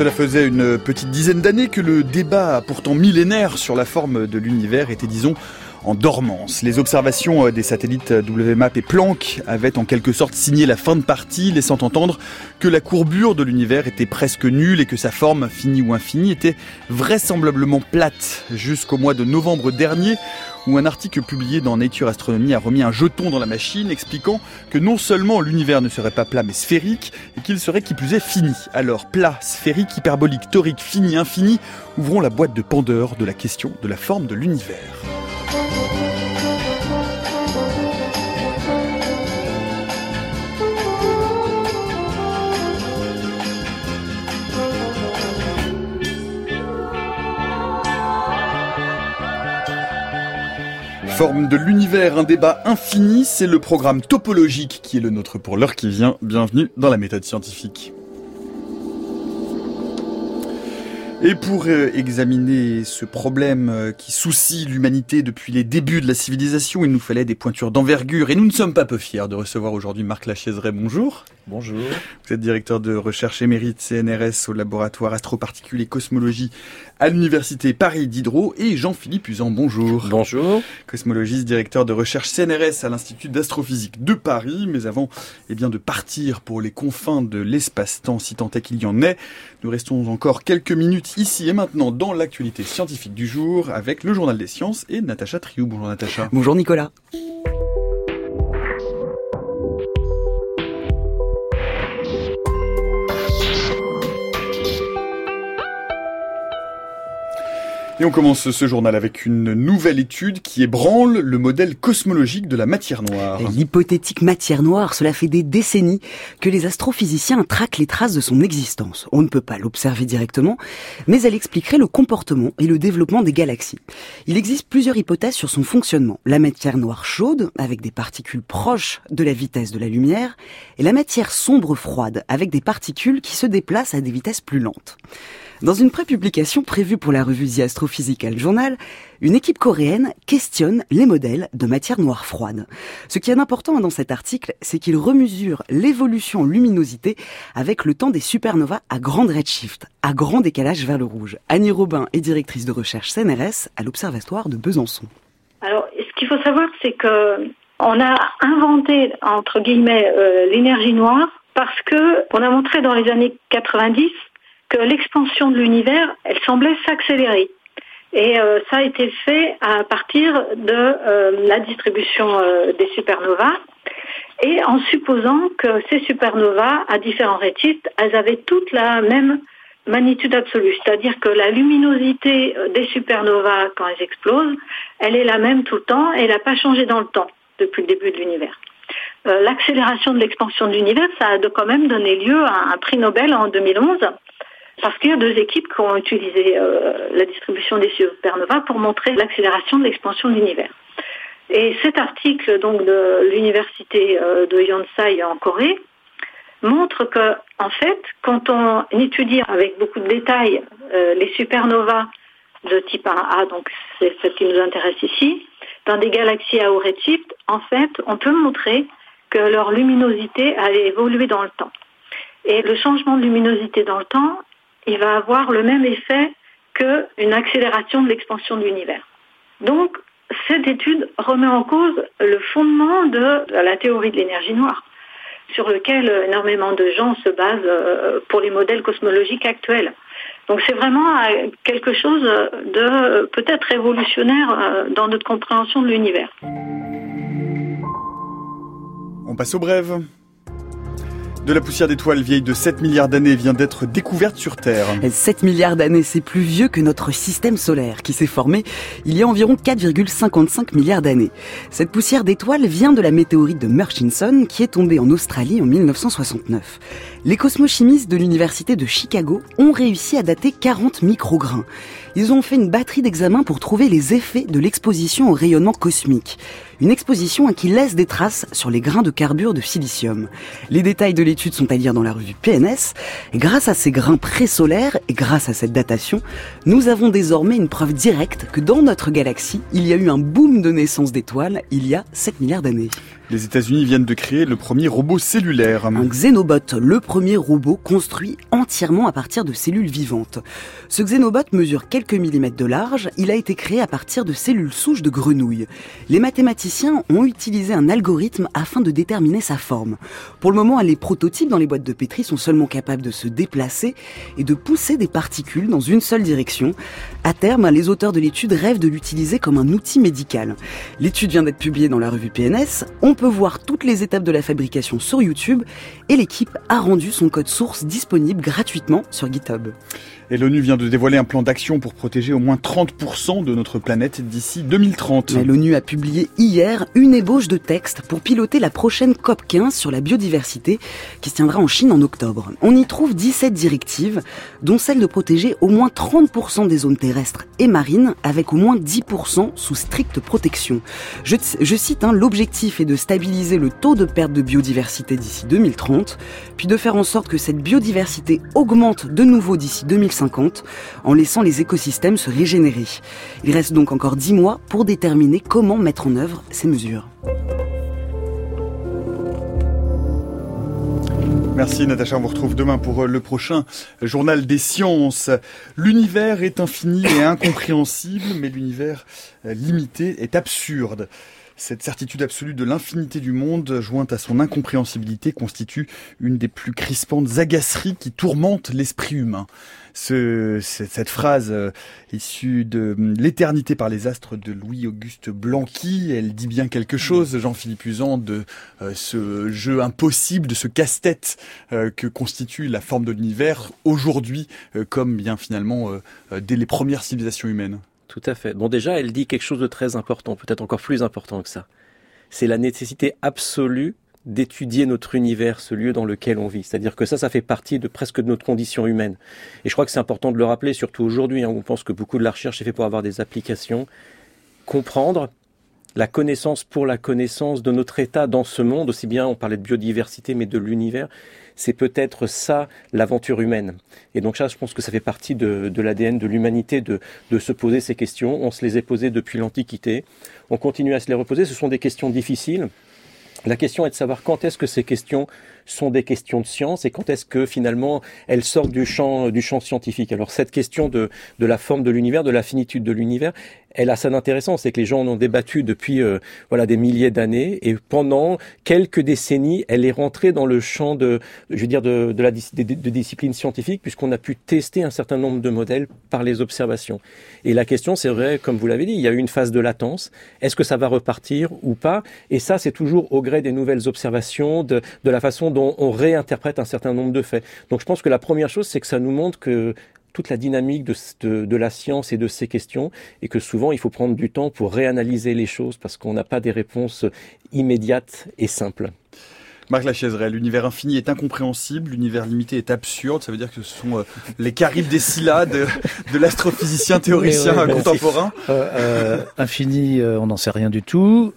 Cela faisait une petite dizaine d'années que le débat, pourtant millénaire, sur la forme de l'univers était, disons, en dormance. Les observations des satellites WMAP et Planck avaient en quelque sorte signé la fin de partie, laissant entendre que la courbure de l'univers était presque nulle et que sa forme, finie ou infinie, était vraisemblablement plate, jusqu'au mois de novembre dernier, où un article publié dans Nature Astronomy a remis un jeton dans la machine expliquant que non seulement l'univers ne serait pas plat mais sphérique, et qu'il serait qui plus est fini. Alors plat, sphérique, hyperbolique, torique, fini, infini, ouvrons la boîte de Pandore de la question de la forme de l'univers. Forme de l'univers, un débat infini, c'est le programme topologique qui est le nôtre pour l'heure qui vient. Bienvenue dans la méthode scientifique. Et pour examiner ce problème qui soucie l'humanité depuis les débuts de la civilisation, il nous fallait des pointures d'envergure et nous ne sommes pas peu fiers de recevoir aujourd'hui Marc Lachaiseret. Bonjour. Bonjour. Vous êtes directeur de recherche émérite CNRS au laboratoire Astroparticules et Cosmologie à l'université Paris Diderot et Jean-Philippe Uzan. Bonjour. Bonjour. Cosmologiste, directeur de recherche CNRS à l'Institut d'astrophysique de Paris. Mais avant de partir pour les confins de l'espace-temps, si tant est qu'il y en ait, nous restons encore quelques minutes ici et maintenant dans l'actualité scientifique du jour avec le Journal des Sciences et Natacha Triou. Bonjour Natacha. Bonjour Nicolas. Et on commence ce journal avec une nouvelle étude qui ébranle le modèle cosmologique de la matière noire. Et l'hypothétique matière noire, cela fait des décennies que les astrophysiciens traquent les traces de son existence. On ne peut pas l'observer directement, mais elle expliquerait le comportement et le développement des galaxies. Il existe plusieurs hypothèses sur son fonctionnement. La matière noire chaude, avec des particules proches de la vitesse de la lumière, et la matière sombre froide, avec des particules qui se déplacent à des vitesses plus lentes. Dans une prépublication prévue pour la revue The Astrophysical Journal, une équipe coréenne questionne les modèles de matière noire froide. Ce qui est important dans cet article, c'est qu'il remesure l'évolution en luminosité avec le temps des supernovas à grande redshift, à grand décalage vers le rouge. Annie Robin est directrice de recherche CNRS à l'Observatoire de Besançon. Alors, ce qu'il faut savoir, c'est que on a inventé, entre guillemets, l'énergie noire parce que on a montré dans les années 90 que l'expansion de l'univers, elle semblait s'accélérer. Et ça a été fait à partir de la distribution des supernovas et en supposant que ces supernovas, à différents redshifts, elles avaient toutes la même magnitude absolue. C'est-à-dire que la luminosité des supernovas, quand elles explosent, elle est la même tout le temps et elle n'a pas changé dans le temps depuis le début de l'univers. L'accélération de l'expansion de l'univers, ça a quand même donné lieu à un prix Nobel en 2011. Parce qu'il y a deux équipes qui ont utilisé la distribution des supernovas pour montrer l'accélération de l'expansion de l'univers. Et cet article donc de l'université de Yonsei en Corée montre que, en fait, quand on étudie avec beaucoup de détails les supernovas de type 1A, donc c'est ce qui nous intéresse ici, dans des galaxies à haut redshift, en fait, on peut montrer que leur luminosité a évolué dans le temps. Et le changement de luminosité dans le temps, il va avoir le même effet qu'une accélération de l'expansion de l'univers. Donc, cette étude remet en cause le fondement de la théorie de l'énergie noire, sur lequel énormément de gens se basent pour les modèles cosmologiques actuels. Donc, c'est vraiment quelque chose de peut-être révolutionnaire dans notre compréhension de l'univers. On passe aux brèves. De la poussière d'étoiles vieille de 7 milliards d'années vient d'être découverte sur Terre. 7 milliards d'années, c'est plus vieux que notre système solaire qui s'est formé il y a environ 4,55 milliards d'années. Cette poussière d'étoiles vient de la météorite de Murchison qui est tombée en Australie en 1969. Les cosmochimistes de l'université de Chicago ont réussi à dater 40 micrograins. Ils ont fait une batterie d'examens pour trouver les effets de l'exposition au rayonnement cosmique. Une exposition qui laisse des traces sur les grains de carbure de silicium. Les détails de l'étude sont à lire dans la revue PNS. Et grâce à ces grains présolaires et grâce à cette datation, nous avons désormais une preuve directe que dans notre galaxie, il y a eu un boom de naissance d'étoiles il y a 7 milliards d'années. Les États-Unis viennent de créer le premier robot cellulaire. Un Xenobot, le premier robot construit entièrement à partir de cellules vivantes. Ce Xenobot mesure quelques millimètres de large. Il a été créé à partir de cellules souches de grenouilles. Les mathématiciens ont utilisé un algorithme afin de déterminer sa forme. Pour le moment, les prototypes dans les boîtes de pétri sont seulement capables de se déplacer et de pousser des particules dans une seule direction. À terme, les auteurs de l'étude rêvent de l'utiliser comme un outil médical. L'étude vient d'être publiée dans la revue PNS. On peut voir toutes les étapes de la fabrication sur YouTube et l'équipe a rendu son code source disponible gratuitement sur GitHub. Et l'ONU vient de dévoiler un plan d'action pour protéger au moins 30% de notre planète d'ici 2030. L'ONU a publié hier une ébauche de texte pour piloter la prochaine COP15 sur la biodiversité qui se tiendra en Chine en octobre. On y trouve 17 directives, dont celle de protéger au moins 30% des zones terrestres et marines, avec au moins 10% sous stricte protection. Je cite, l'objectif est de stabiliser le taux de perte de biodiversité d'ici 2030, puis de faire en sorte que cette biodiversité augmente de nouveau d'ici 2050, en laissant les écosystèmes se régénérer. Il reste donc encore 10 mois pour déterminer comment mettre en œuvre ces mesures. Merci Natacha, on vous retrouve demain pour le prochain journal des sciences. L'univers est infini et incompréhensible, mais l'univers limité est absurde. Cette certitude absolue de l'infinité du monde, jointe à son incompréhensibilité, constitue une des plus crispantes agaceries qui tourmentent l'esprit humain. Cette phrase issue de L'éternité par les astres de Louis-Auguste Blanqui, elle dit bien quelque chose, Jean-Philippe Uzan, de ce jeu impossible, de ce casse-tête que constitue la forme de l'univers aujourd'hui, comme bien finalement dès les premières civilisations humaines. Tout à fait. Bon, déjà, elle dit quelque chose de très important, peut-être encore plus important que ça. C'est la nécessité absolue d'étudier notre univers, ce lieu dans lequel on vit. C'est-à-dire que ça fait partie de presque de notre condition humaine. Et je crois que c'est important de le rappeler, surtout aujourd'hui, où on pense que beaucoup de la recherche est faite pour avoir des applications. Comprendre la connaissance pour la connaissance de notre état dans ce monde, aussi bien on parlait de biodiversité, mais de l'univers, c'est peut-être ça l'aventure humaine. Et donc ça, je pense que ça fait partie de l'ADN de l'humanité de se poser ces questions. On se les est posées depuis l'Antiquité. On continue à se les reposer. Ce sont des questions difficiles. La question est de savoir quand est-ce que ces questions sont des questions de science et quand est-ce que finalement elles sortent du champ scientifique. Alors cette question de la forme de l'univers, de la finitude de l'univers, elle a ça d'intéressant, c'est que les gens en ont débattu depuis des milliers d'années et pendant quelques décennies, elle est rentrée dans le champ de disciplines scientifiques puisqu'on a pu tester un certain nombre de modèles par les observations. Et la question, c'est vrai, comme vous l'avez dit, il y a eu une phase de latence. Est-ce que ça va repartir ou pas? Et ça, c'est toujours au gré des nouvelles observations, de la façon dont on réinterprète un certain nombre de faits. Donc je pense que la première chose, c'est que ça nous montre que toute la dynamique de la science et de ces questions, et que souvent il faut prendre du temps pour réanalyser les choses parce qu'on n'a pas des réponses immédiates et simples. Marc Lachaiserelle, l'univers infini est incompréhensible, l'univers limité est absurde, ça veut dire que ce sont les Charybdis de l'astrophysicien théoricien contemporain. Infini, on n'en sait rien du tout.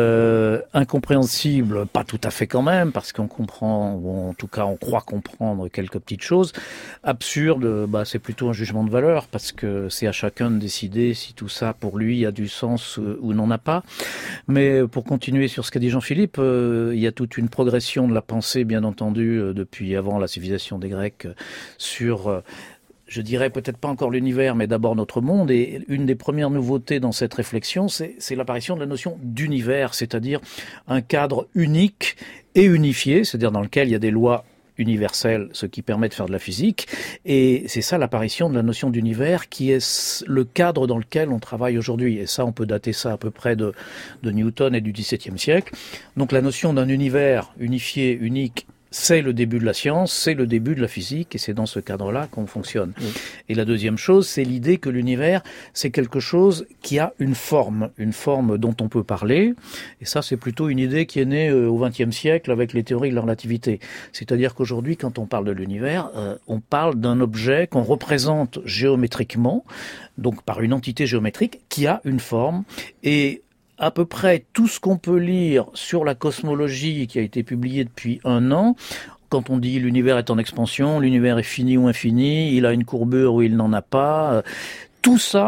Incompréhensible, pas tout à fait quand même, parce qu'on comprend, ou en tout cas on croit comprendre quelques petites choses. Absurde, c'est plutôt un jugement de valeur, parce que c'est à chacun de décider si tout ça pour lui a du sens ou n'en a pas. Mais pour continuer sur ce qu'a dit Jean-Philippe, il y a toute une progression de la pensée, bien entendu, depuis avant la civilisation des Grecs, sur je dirais peut-être pas encore l'univers, mais d'abord notre monde. Et une des premières nouveautés dans cette réflexion, c'est l'apparition de la notion d'univers, c'est-à-dire un cadre unique et unifié, c'est-à-dire dans lequel il y a des lois universelles, ce qui permet de faire de la physique. Et c'est ça l'apparition de la notion d'univers qui est le cadre dans lequel on travaille aujourd'hui. Et ça, on peut dater ça à peu près de Newton et du XVIIe siècle. Donc la notion d'un univers unifié, unique, c'est le début de la science, c'est le début de la physique, et c'est dans ce cadre-là qu'on fonctionne. Oui. Et la deuxième chose, c'est l'idée que l'univers, c'est quelque chose qui a une forme dont on peut parler, et ça, c'est plutôt une idée qui est née au XXe siècle avec les théories de la relativité. C'est-à-dire qu'aujourd'hui, quand on parle de l'univers, on parle d'un objet qu'on représente géométriquement, donc par une entité géométrique qui a une forme, et à peu près tout ce qu'on peut lire sur la cosmologie qui a été publié depuis 1 an, quand on dit l'univers est en expansion, l'univers est fini ou infini, il a une courbure ou il n'en a pas, tout ça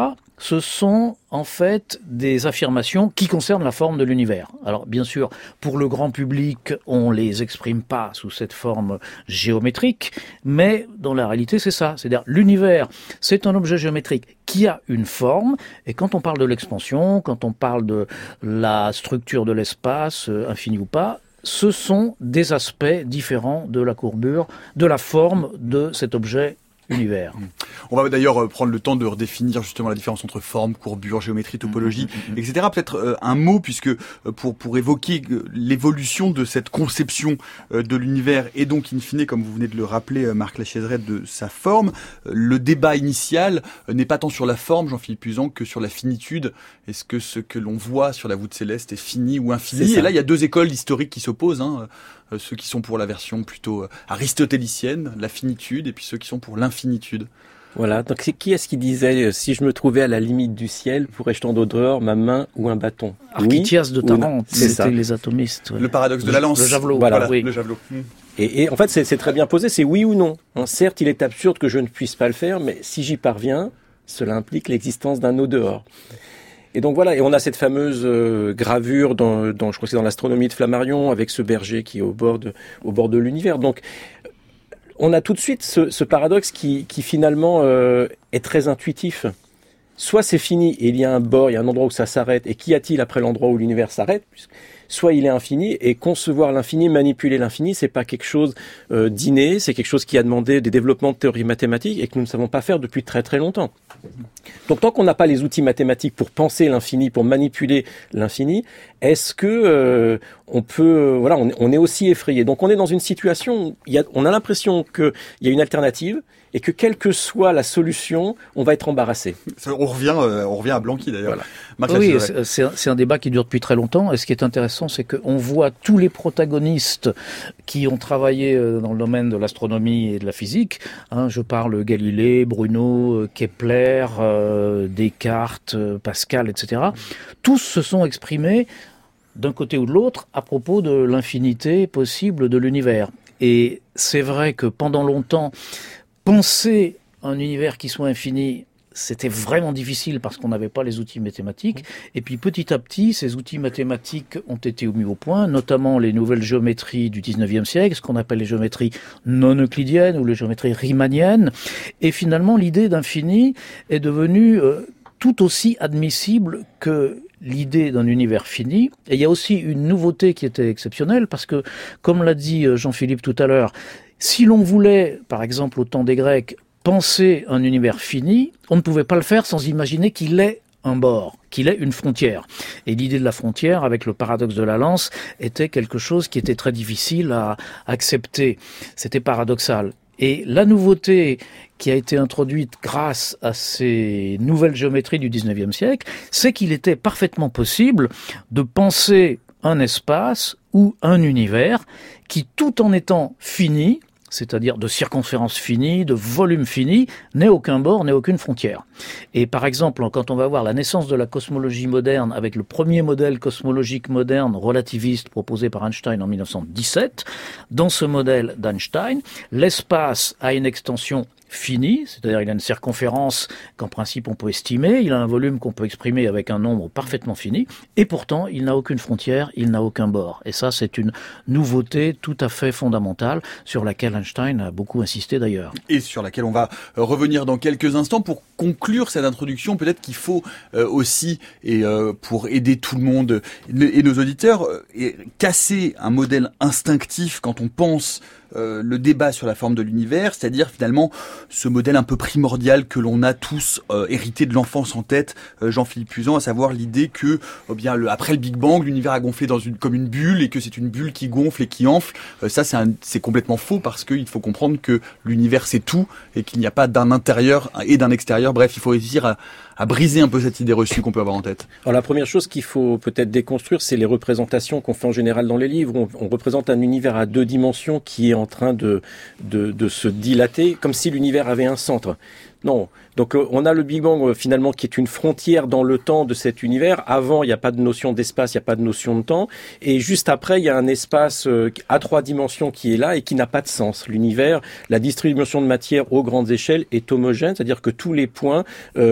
ce sont en fait des affirmations qui concernent la forme de l'univers. Alors bien sûr, pour le grand public, on les exprime pas sous cette forme géométrique, mais dans la réalité c'est ça, c'est-à-dire l'univers, c'est un objet géométrique qui a une forme, et quand on parle de l'expansion, quand on parle de la structure de l'espace, infini ou pas, ce sont des aspects différents de la courbure, de la forme de cet objet univers. On va d'ailleurs prendre le temps de redéfinir justement la différence entre forme, courbure, géométrie, topologie, etc. Peut-être un mot, puisque pour évoquer l'évolution de cette conception de l'univers et donc in fine, comme vous venez de le rappeler, Marc Lachaiserette, de sa forme, le débat initial n'est pas tant sur la forme, Jean-Philippe Uzan, que sur la finitude. Est-ce que ce que l'on voit sur la voûte céleste est fini ou infini? Et là, il y a deux écoles historiques qui s'opposent, ceux qui sont pour la version plutôt aristotélicienne, la finitude, et puis ceux qui sont pour l'infinitude. Voilà, donc qui est-ce qui disait si je me trouvais à la limite du ciel, pourrais-je tendre dehors ma main ou un bâton? Architias de Tarente, c'était ça. Les atomistes. Ouais. Le paradoxe de la lance. Le javelot. Voilà, oui. Le javelot. Et en fait, c'est très bien posé, c'est oui ou non. Certes, il est absurde que je ne puisse pas le faire, mais si j'y parviens, cela implique l'existence d'un au dehors. Et donc voilà, et on a cette fameuse gravure dans je crois que c'est dans l'astronomie de Flammarion, avec ce berger qui est au bord de l'univers. Donc on a tout de suite ce paradoxe qui finalement est très intuitif. Soit c'est fini et il y a un bord, il y a un endroit où ça s'arrête, et qu'y a-t-il après l'endroit où l'univers s'arrête? Soit il est infini, et concevoir l'infini, manipuler l'infini, c'est pas quelque chose d'inné, c'est quelque chose qui a demandé des développements de théories mathématiques et que nous ne savons pas faire depuis très très longtemps. Donc tant qu'on n'a pas les outils mathématiques pour penser l'infini, pour manipuler l'infini, est-ce que on peut, voilà, on est aussi effrayé. Donc on est dans une situation où on a l'impression qu'il y a une alternative, et que quelle que soit la solution, on va être embarrassé. On revient à Blanqui d'ailleurs. Voilà. Oui, c'est un débat qui dure depuis très longtemps, et ce qui est intéressant, c'est qu'on voit tous les protagonistes qui ont travaillé dans le domaine de l'astronomie et de la physique. Je parle Galilée, Bruno, Kepler, Descartes, Pascal, etc. Tous se sont exprimés d'un côté ou de l'autre à propos de l'infinité possible de l'univers. Et c'est vrai que pendant longtemps, penser un univers qui soit infini, c'était vraiment difficile parce qu'on n'avait pas les outils mathématiques. Et puis petit à petit, ces outils mathématiques ont été mis au point, notamment les nouvelles géométries du 19e siècle, ce qu'on appelle les géométries non euclidiennes ou les géométries riemanniennes. Et finalement, l'idée d'infini est devenue tout aussi admissible que l'idée d'un univers fini. Et il y a aussi une nouveauté qui était exceptionnelle parce que, comme l'a dit Jean-Philippe tout à l'heure, si l'on voulait, par exemple au temps des Grecs, penser un univers fini, on ne pouvait pas le faire sans imaginer qu'il ait un bord, qu'il ait une frontière. Et l'idée de la frontière, avec le paradoxe de la lance, était quelque chose qui était très difficile à accepter. C'était paradoxal. Et la nouveauté qui a été introduite grâce à ces nouvelles géométries du 19e siècle, c'est qu'il était parfaitement possible de penser un espace ou un univers qui, tout en étant fini, c'est-à-dire de circonférence finie, de volume fini, n'ait aucun bord, n'ait aucune frontière. Et par exemple, quand on va voir la naissance de la cosmologie moderne avec le premier modèle cosmologique moderne relativiste proposé par Einstein en 1917, dans ce modèle d'Einstein, l'espace a une extension fini, c'est-à-dire il a une circonférence qu'en principe on peut estimer, il a un volume qu'on peut exprimer avec un nombre parfaitement fini, et pourtant il n'a aucune frontière, il n'a aucun bord. Et ça c'est une nouveauté tout à fait fondamentale sur laquelle Einstein a beaucoup insisté d'ailleurs. Et sur laquelle on va revenir dans quelques instants. Pour conclure cette introduction, peut-être qu'il faut aussi, et pour aider tout le monde et nos auditeurs, casser un modèle instinctif quand on pense le débat sur la forme de l'univers, c'est-à-dire finalement ce modèle un peu primordial que l'on a tous hérité de l'enfance en tête, Jean-Philippe Uzan, à savoir l'idée que après le Big Bang, l'univers a gonflé comme une bulle et que c'est une bulle qui gonfle et qui enfle. Ça c'est complètement faux parce qu'il faut comprendre que l'univers c'est tout et qu'il n'y a pas d'un intérieur et d'un extérieur. Bref, il faut réussir à briser un peu cette idée reçue qu'on peut avoir en tête. Alors la première chose qu'il faut peut-être déconstruire, c'est les représentations qu'on fait en général dans les livres. On représente un univers à deux dimensions qui est en train de se dilater, comme si l'univers avait un centre. Non. Donc on a le Big Bang finalement qui est une frontière dans le temps de cet univers. Avant, il n'y a pas de notion d'espace, il n'y a pas de notion de temps. Et juste après, il y a un espace à 3 dimensions qui est là et qui n'a pas de sens. L'univers, la distribution de matière aux grandes échelles est homogène, c'est-à-dire que tous les points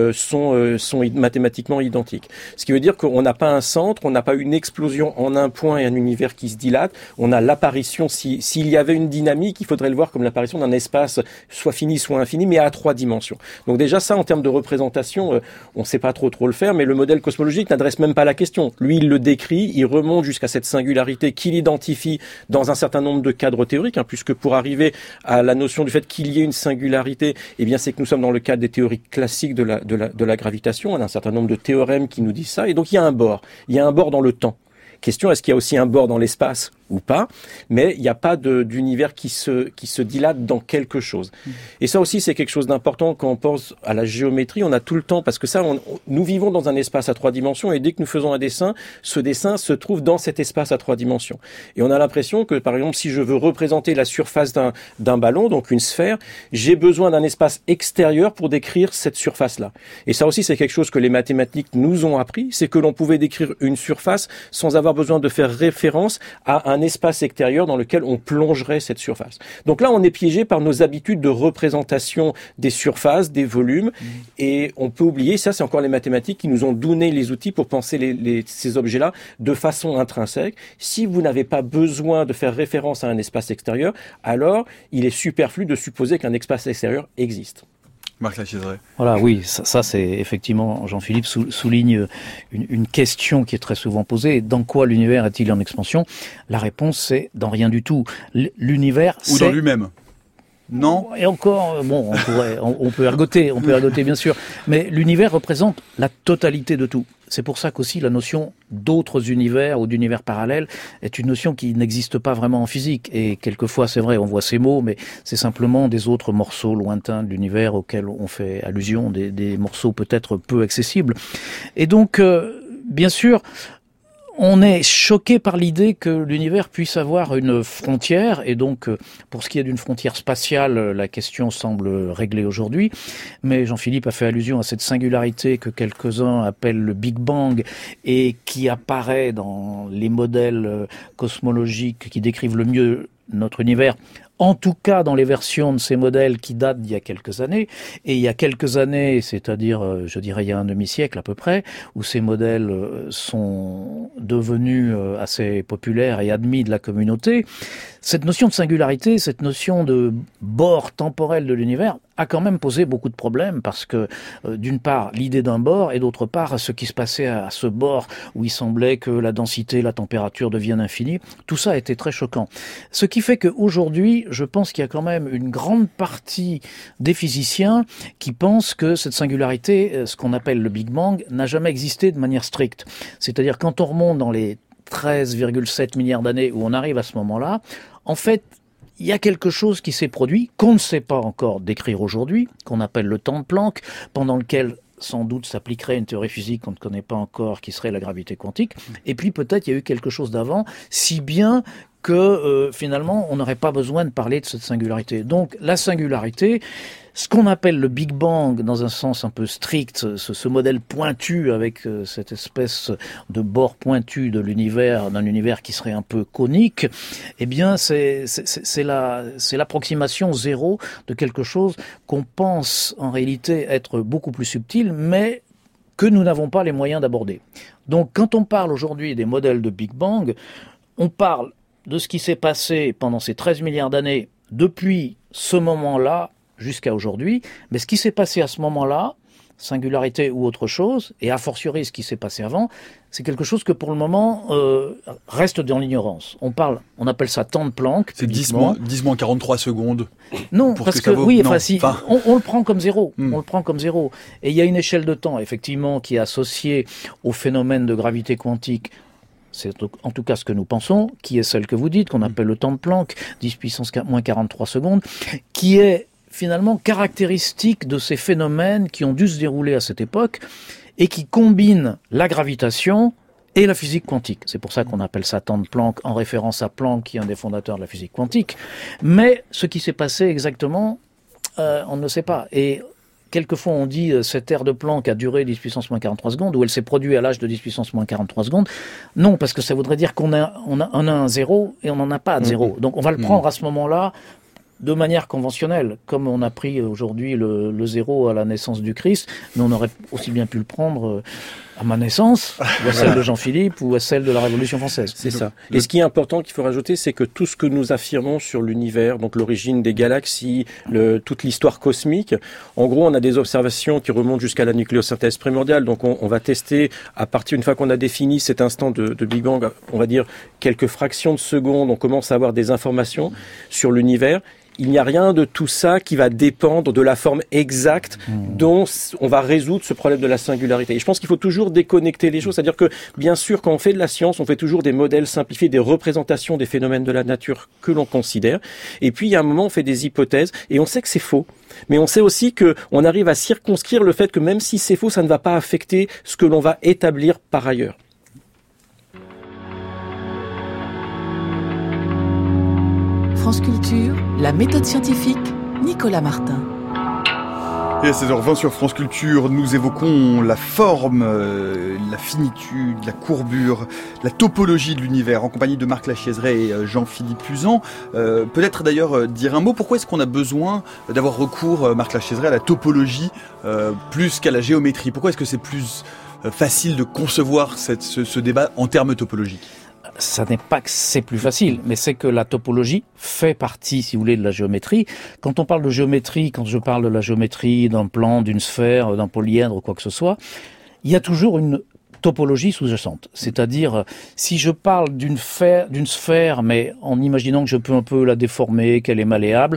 sont mathématiquement identiques. Ce qui veut dire qu'on n'a pas un centre, on n'a pas une explosion en un point et un univers qui se dilate. On a l'apparition, s'il y avait une dynamique, il faudrait le voir comme l'apparition d'un espace soit fini, soit infini, mais à 3 dimensions. Donc déjà ça, en termes de représentation, on ne sait pas trop le faire, mais le modèle cosmologique n'adresse même pas la question. Lui, il le décrit, il remonte jusqu'à cette singularité qu'il identifie dans un certain nombre de cadres théoriques, puisque pour arriver à la notion du fait qu'il y ait une singularité, eh bien c'est que nous sommes dans le cadre des théories classiques de la gravitation. On a un certain nombre de théorèmes qui nous disent ça, et donc il y a un bord. Il y a un bord dans le temps. Question, est-ce qu'il y a aussi un bord dans l'espace ou pas? Mais il n'y a pas d'univers qui se dilate dans quelque chose. Et ça aussi, c'est quelque chose d'important quand on pense à la géométrie. On a tout le temps, parce que ça, nous vivons dans un espace à 3 dimensions, et dès que nous faisons un dessin, ce dessin se trouve dans cet espace à 3 dimensions. Et on a l'impression que, par exemple, si je veux représenter la surface d'un ballon, donc une sphère, j'ai besoin d'un espace extérieur pour décrire cette surface-là. Et ça aussi, c'est quelque chose que les mathématiques nous ont appris, c'est que l'on pouvait décrire une surface sans avoir besoin de faire référence à un espace extérieur dans lequel on plongerait cette surface. Donc là, on est piégé par nos habitudes de représentation des surfaces, des volumes, et on peut oublier, ça c'est encore les mathématiques qui nous ont donné les outils pour penser ces objets-là de façon intrinsèque. Si vous n'avez pas besoin de faire référence à un espace extérieur, alors il est superflu de supposer qu'un espace extérieur existe. Marc Lachaiseray. Voilà, oui, ça c'est effectivement, Jean-Philippe souligne une question qui est très souvent posée. Dans quoi l'univers est-il en expansion? La réponse c'est dans rien du tout. L'univers, ou dans lui-même. Non. Et encore, bon, on peut ergoter bien sûr, mais l'univers représente la totalité de tout. C'est pour ça qu'aussi la notion d'autres univers ou d'univers parallèles est une notion qui n'existe pas vraiment en physique. Et quelquefois, c'est vrai, on voit ces mots, mais c'est simplement des autres morceaux lointains de l'univers auxquels on fait allusion, des morceaux peut-être peu accessibles. Et donc, bien sûr, on est choqué par l'idée que l'univers puisse avoir une frontière, et donc pour ce qui est d'une frontière spatiale, la question semble réglée aujourd'hui. Mais Jean-Philippe a fait allusion à cette singularité que quelques-uns appellent le Big Bang et qui apparaît dans les modèles cosmologiques qui décrivent le mieux notre univers. En tout cas, dans les versions de ces modèles qui datent d'il y a quelques années, et il y a quelques années, c'est-à-dire, je dirais, il y a un demi-siècle à peu près, où ces modèles sont devenus assez populaires et admis de la communauté, cette notion de singularité, cette notion de bord temporel de l'univers a quand même posé beaucoup de problèmes parce que, d'une part, l'idée d'un bord et d'autre part, ce qui se passait à ce bord où il semblait que la densité, la température deviennent infinies, tout ça a été très choquant. Ce qui fait qu'aujourd'hui, je pense qu'il y a quand même une grande partie des physiciens qui pensent que cette singularité, ce qu'on appelle le Big Bang, n'a jamais existé de manière stricte. C'est-à-dire quand on remonte dans les 13,7 milliards d'années où on arrive à ce moment-là, en fait, il y a quelque chose qui s'est produit, qu'on ne sait pas encore décrire aujourd'hui, qu'on appelle le temps de Planck, pendant lequel sans doute s'appliquerait une théorie physique qu'on ne connaît pas encore, qui serait la gravité quantique. Et puis peut-être il y a eu quelque chose d'avant, si bien que finalement on n'aurait pas besoin de parler de cette singularité. Donc la singularité, ce qu'on appelle le Big Bang dans un sens un peu strict, ce modèle pointu avec cette espèce de bord pointu de l'univers, d'un univers qui serait un peu conique, eh bien c'est l'approximation zéro de quelque chose qu'on pense en réalité être beaucoup plus subtil, mais que nous n'avons pas les moyens d'aborder. Donc quand on parle aujourd'hui des modèles de Big Bang, on parle de ce qui s'est passé pendant ces 13 milliards d'années depuis ce moment-là jusqu'à aujourd'hui, mais ce qui s'est passé à ce moment-là, singularité ou autre chose, et a fortiori ce qui s'est passé avant, c'est quelque chose que pour le moment reste dans l'ignorance. On appelle ça temps de Planck. C'est 10 moins 43 secondes. Non, parce que oui, on le prend comme zéro. On le prend comme zéro. Et il y a une échelle de temps, effectivement, qui est associée au phénomène de gravité quantique. C'est en tout cas ce que nous pensons, qui est celle que vous dites, qu'on appelle le temps de Planck, 10 puissance moins 43 secondes, qui est finalement caractéristique de ces phénomènes qui ont dû se dérouler à cette époque et qui combinent la gravitation et la physique quantique. C'est pour ça qu'on appelle ça temps de Planck, en référence à Planck, qui est un des fondateurs de la physique quantique. Mais ce qui s'est passé exactement, on ne le sait pas. Et quelquefois on dit cette ère de Planck a duré 10 puissance moins 43 secondes, ou elle s'est produite à l'âge de 10 puissance moins 43 secondes. Non, parce que ça voudrait dire qu'on a un zéro et on n'en a pas de zéro. Donc on va le prendre à ce moment-là de manière conventionnelle, comme on a pris aujourd'hui le zéro à la naissance du Christ, mais on aurait aussi bien pu le prendre à ma naissance, ou à celle de Jean-Philippe, ou à celle de la Révolution française. C'est ça. Et ce qui est important qu'il faut rajouter, c'est que tout ce que nous affirmons sur l'univers, donc l'origine des galaxies, toute l'histoire cosmique, en gros, on a des observations qui remontent jusqu'à la nucléosynthèse primordiale. Donc on va tester, à partir une fois qu'on a défini cet instant de Big Bang, on va dire quelques fractions de secondes, on commence à avoir des informations sur l'univers. Il n'y a rien de tout ça qui va dépendre de la forme exacte dont on va résoudre ce problème de la singularité. Et je pense qu'il faut toujours déconnecter les choses. C'est-à-dire que, bien sûr, quand on fait de la science, on fait toujours des modèles simplifiés, des représentations des phénomènes de la nature que l'on considère. Et puis, il y a un moment, on fait des hypothèses et on sait que c'est faux. Mais on sait aussi qu'on arrive à circonscrire le fait que même si c'est faux, ça ne va pas affecter ce que l'on va établir par ailleurs. France Culture, la méthode scientifique, Nicolas Martin. Et à 16h20 sur France Culture, nous évoquons la forme, la finitude, la courbure, la topologie de l'univers en compagnie de Marc Lachiaizeray et Jean-Philippe Uzan. Peut-être d'ailleurs dire un mot, pourquoi est-ce qu'on a besoin d'avoir recours, Marc Lachiaizeray, à la topologie plus qu'à la géométrie? Pourquoi est-ce que c'est plus facile de concevoir ce débat en termes topologiques? Ça n'est pas que c'est plus facile, mais c'est que la topologie fait partie, si vous voulez, de la géométrie. Quand on parle de géométrie, quand je parle de la géométrie d'un plan, d'une sphère, d'un polyèdre ou quoi que ce soit, il y a toujours une topologie sous-jacente. C'est-à-dire, si je parle d'une sphère, mais en imaginant que je peux un peu la déformer, qu'elle est malléable,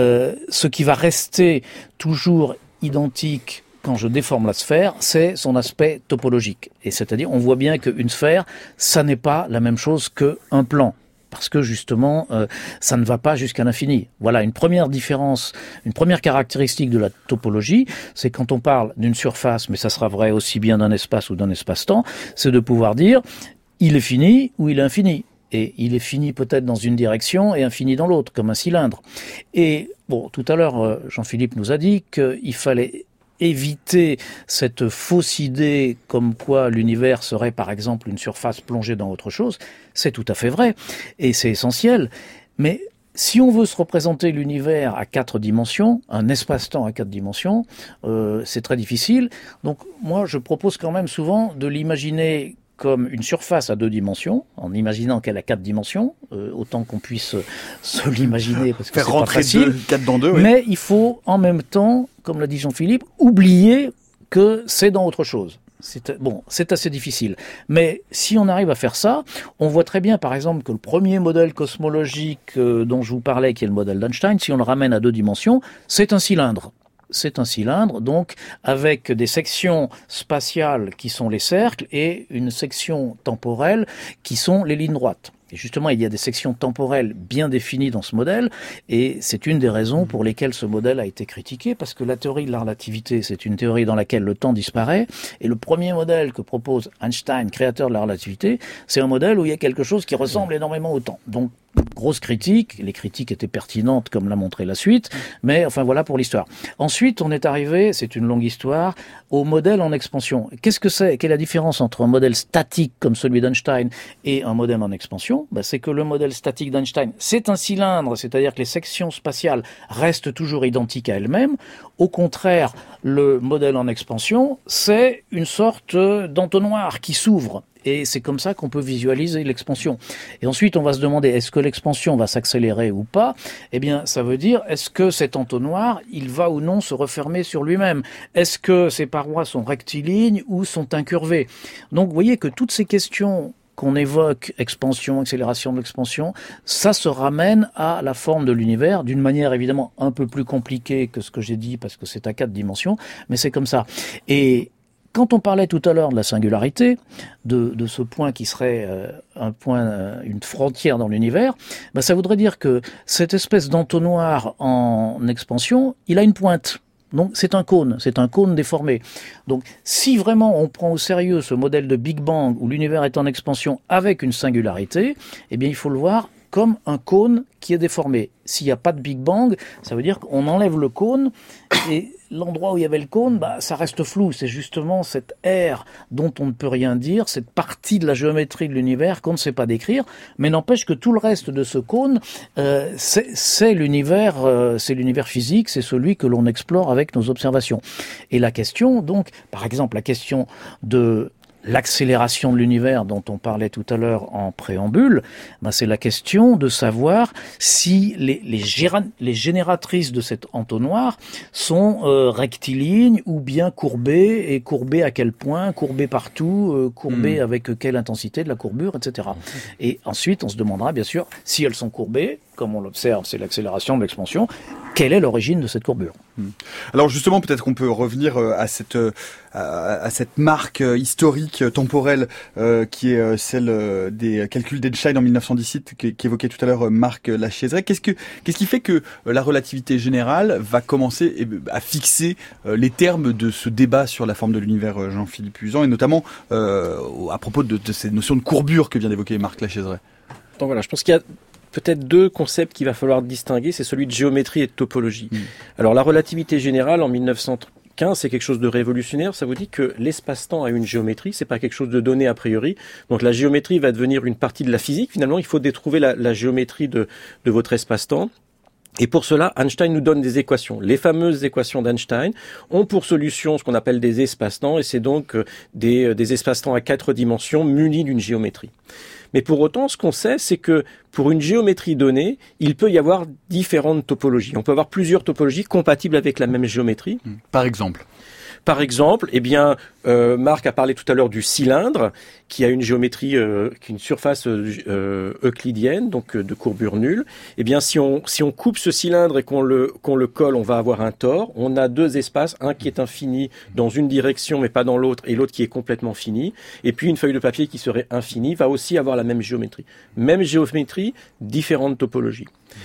ce qui va rester toujours identique quand je déforme la sphère, c'est son aspect topologique. Et c'est-à-dire, on voit bien qu'une sphère, ça n'est pas la même chose qu'un plan. Parce que justement, ça ne va pas jusqu'à l'infini. Voilà, une première différence, une première caractéristique de la topologie, c'est quand on parle d'une surface, mais ça sera vrai aussi bien d'un espace ou d'un espace-temps, c'est de pouvoir dire, il est fini ou il est infini. Et il est fini peut-être dans une direction et infini dans l'autre, comme un cylindre. Et bon, tout à l'heure, Jean-Philippe nous a dit qu'il fallait éviter cette fausse idée comme quoi l'univers serait par exemple une surface plongée dans autre chose. C'est tout à fait vrai et c'est essentiel. Mais si on veut se représenter l'univers à 4 dimensions, un espace-temps à 4 dimensions, c'est très difficile. Donc moi je propose quand même souvent de l'imaginer comme une surface à 2 dimensions, en imaginant qu'elle a 4 dimensions, autant qu'on puisse se l'imaginer, parce que faire c'est rentrer pas facile. 4 dans 2, oui. Mais il faut en même temps, comme l'a dit Jean-Philippe, oublier que c'est dans autre chose. C'est assez difficile. Mais si on arrive à faire ça, on voit très bien, par exemple, que le premier modèle cosmologique dont je vous parlais, qui est le modèle d'Einstein, si on le ramène à 2 dimensions, c'est un cylindre. C'est un cylindre, donc, avec des sections spatiales qui sont les cercles et une section temporelle qui sont les lignes droites. Et justement, il y a des sections temporelles bien définies dans ce modèle, et c'est une des raisons pour lesquelles ce modèle a été critiqué, parce que la théorie de la relativité, c'est une théorie dans laquelle le temps disparaît, et le premier modèle que propose Einstein, créateur de la relativité, c'est un modèle où il y a quelque chose qui ressemble énormément au temps. Donc, grosse critique, les critiques étaient pertinentes comme l'a montré la suite, mais enfin voilà pour l'histoire. Ensuite, on est arrivé, c'est une longue histoire, au modèle en expansion. Qu'est-ce que c'est? Quelle est la différence entre un modèle statique comme celui d'Einstein et un modèle en expansion? C'est que le modèle statique d'Einstein, c'est un cylindre, c'est-à-dire que les sections spatiales restent toujours identiques à elles-mêmes. Au contraire, le modèle en expansion, c'est une sorte d'entonnoir qui s'ouvre. Et c'est comme ça qu'on peut visualiser l'expansion. Et ensuite, on va se demander, est-ce que l'expansion va s'accélérer ou pas? Eh bien, ça veut dire, est-ce que cet entonnoir, il va ou non se refermer sur lui-même? Est-ce que ces parois sont rectilignes ou sont incurvées? Donc, vous voyez que toutes ces questions qu'on évoque, expansion, accélération de l'expansion, ça se ramène à la forme de l'univers, d'une manière évidemment un peu plus compliquée que ce que j'ai dit, parce que c'est à 4 dimensions, mais c'est comme ça. Et quand on parlait tout à l'heure de la singularité, de ce point qui serait un point, une frontière dans l'univers, ça voudrait dire que cette espèce d'entonnoir en expansion, il a une pointe. Donc c'est un cône déformé. Donc si vraiment on prend au sérieux ce modèle de Big Bang où l'univers est en expansion avec une singularité, eh bien il faut le voir comme un cône qui est déformé. S'il n'y a pas de Big Bang, ça veut dire qu'on enlève le cône et l'endroit où il y avait le cône, ça reste flou. C'est justement cette aire dont on ne peut rien dire, cette partie de la géométrie de l'univers qu'on ne sait pas décrire, mais n'empêche que tout le reste de ce cône, c'est l'univers physique, c'est celui que l'on explore avec nos observations. Et la question, donc, par exemple, la question de l'accélération de l'univers dont on parlait tout à l'heure en préambule, c'est la question de savoir si les génératrices de cet entonnoir sont rectilignes ou bien courbées, et courbées à quel point, courbées partout, courbées avec quelle intensité de la courbure, etc. Et ensuite, on se demandera bien sûr si elles sont courbées, comme on l'observe, c'est l'accélération de l'expansion, quelle est l'origine de cette courbure. Alors justement, peut-être qu'on peut revenir à cette marque historique, temporelle, qui est celle des calculs d'Einstein en 1917, qu'évoquait tout à l'heure Marc Lachaiseray. Qu'est-ce qui fait que la relativité générale va commencer à fixer les termes de ce débat sur la forme de l'univers, Jean-Philippe Uzan, et notamment à propos de ces notions de courbure que vient d'évoquer Marc Lachaiseray? Donc voilà, je pense qu'il y a peut-être deux concepts qu'il va falloir distinguer, c'est celui de géométrie et de topologie. Alors la relativité générale en 1915, c'est quelque chose de révolutionnaire. Ça vous dit que l'espace-temps a une géométrie, c'est pas quelque chose de donné a priori. Donc la géométrie va devenir une partie de la physique. Finalement, il faut trouver la géométrie de votre espace-temps. Et pour cela, Einstein nous donne des équations. Les fameuses équations d'Einstein ont pour solution ce qu'on appelle des espaces-temps, et c'est donc des espaces-temps à 4 dimensions munis d'une géométrie. Mais pour autant, ce qu'on sait, c'est que pour une géométrie donnée, il peut y avoir différentes topologies. On peut avoir plusieurs topologies compatibles avec la même géométrie. Par exemple, Marc a parlé tout à l'heure du cylindre, qui a une géométrie, qui est une surface euclidienne, donc de courbure nulle. Eh bien, si on coupe ce cylindre et qu'on le colle, on va avoir un tore. On a deux espaces, un qui est infini dans une direction mais pas dans l'autre, et l'autre qui est complètement fini. Et puis une feuille de papier qui serait infinie va aussi avoir la même géométrie. Même géométrie, différentes topologies.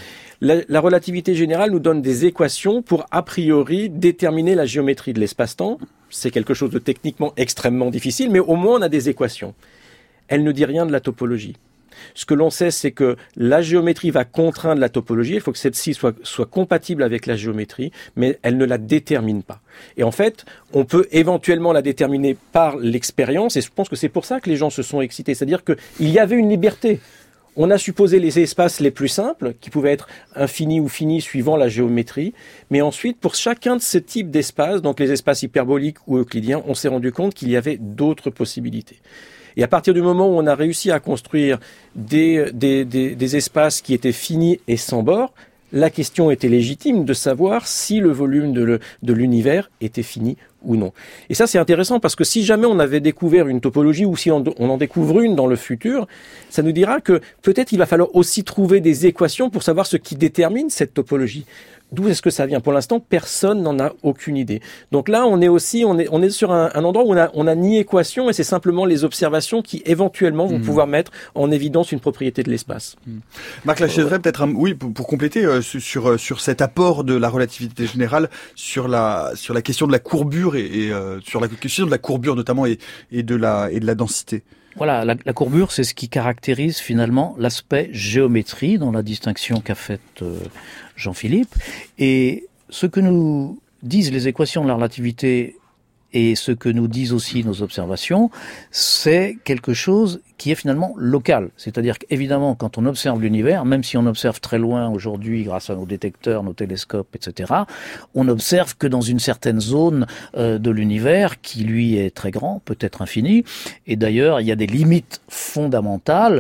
La relativité générale nous donne des équations pour, a priori, déterminer la géométrie de l'espace-temps. C'est quelque chose de techniquement extrêmement difficile, mais au moins on a des équations. Elle ne dit rien de la topologie. Ce que l'on sait, c'est que la géométrie va contraindre la topologie. Il faut que celle-ci soit compatible avec la géométrie, mais elle ne la détermine pas. Et en fait, on peut éventuellement la déterminer par l'expérience, et je pense que c'est pour ça que les gens se sont excités. C'est-à-dire qu'il y avait une liberté. On a supposé les espaces les plus simples, qui pouvaient être infinis ou finis suivant la géométrie, mais ensuite, pour chacun de ces types d'espaces, donc les espaces hyperboliques ou euclidiens, on s'est rendu compte qu'il y avait d'autres possibilités. Et à partir du moment où on a réussi à construire des espaces qui étaient finis et sans bord, la question était légitime de savoir si le volume de l'univers était fini ou non. Et ça, c'est intéressant parce que si jamais on avait découvert une topologie ou si on en découvre une dans le futur, ça nous dira que peut-être il va falloir aussi trouver des équations pour savoir ce qui détermine cette topologie. D'où est-ce que ça vient? Pour l'instant, personne n'en a aucune idée. Donc là, on est sur un endroit où on a ni équation, et c'est simplement les observations qui éventuellement vont pouvoir mettre en évidence une propriété de l'espace. Marc Lachaiseray, peut-être pour compléter sur cet apport de la relativité générale sur la question de la courbure et sur la question de la courbure notamment et de la densité. Voilà, la courbure, c'est ce qui caractérise finalement l'aspect géométrie dans la distinction qu'a faite Jean-Philippe. Et ce que nous disent les équations de la relativité et ce que nous disent aussi nos observations, c'est quelque chose qui est finalement local. C'est-à-dire qu'évidemment, quand on observe l'univers, même si on observe très loin aujourd'hui grâce à nos détecteurs, nos télescopes, etc., on n'observe que dans une certaine zone de l'univers qui, lui, est très grand, peut-être infini. Et d'ailleurs, il y a des limites fondamentales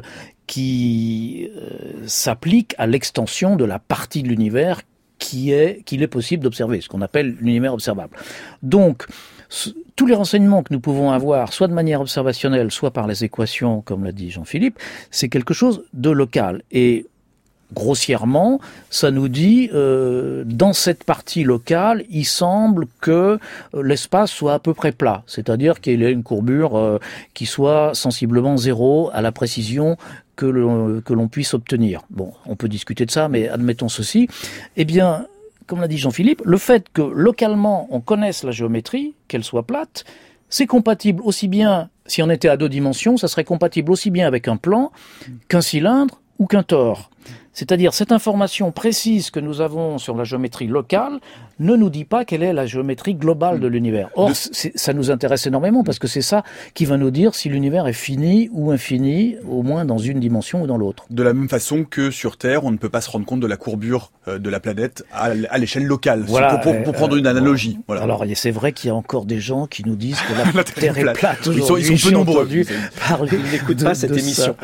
qui s'appliquent à l'extension de la partie de l'univers qu'il est possible d'observer, ce qu'on appelle l'univers observable. Donc, tous les renseignements que nous pouvons avoir, soit de manière observationnelle, soit par les équations, comme l'a dit Jean-Philippe, c'est quelque chose de local. Et grossièrement, ça nous dit, dans cette partie locale, il semble que l'espace soit à peu près plat, c'est-à-dire qu'il y ait une courbure qui soit sensiblement zéro à la précision que l'on puisse obtenir. Bon, on peut discuter de ça, mais admettons ceci. Eh bien, comme l'a dit Jean-Philippe, le fait que localement on connaisse la géométrie, qu'elle soit plate, c'est compatible aussi bien, si on était à 2 dimensions, ça serait compatible aussi bien avec un plan qu'un cylindre ou qu'un tort. C'est-à-dire, cette information précise que nous avons sur la géométrie locale ne nous dit pas quelle est la géométrie globale de l'univers. Or, ça nous intéresse énormément parce que c'est ça qui va nous dire si l'univers est fini ou infini, au moins dans une dimension ou dans l'autre. De la même façon que sur Terre, on ne peut pas se rendre compte de la courbure de la planète à l'échelle locale, voilà, pour prendre une analogie. Voilà. Alors, c'est vrai qu'il y a encore des gens qui nous disent que la Terre est plate. Ils sont peu nombreux. Ils n'écoutent pas cette émission.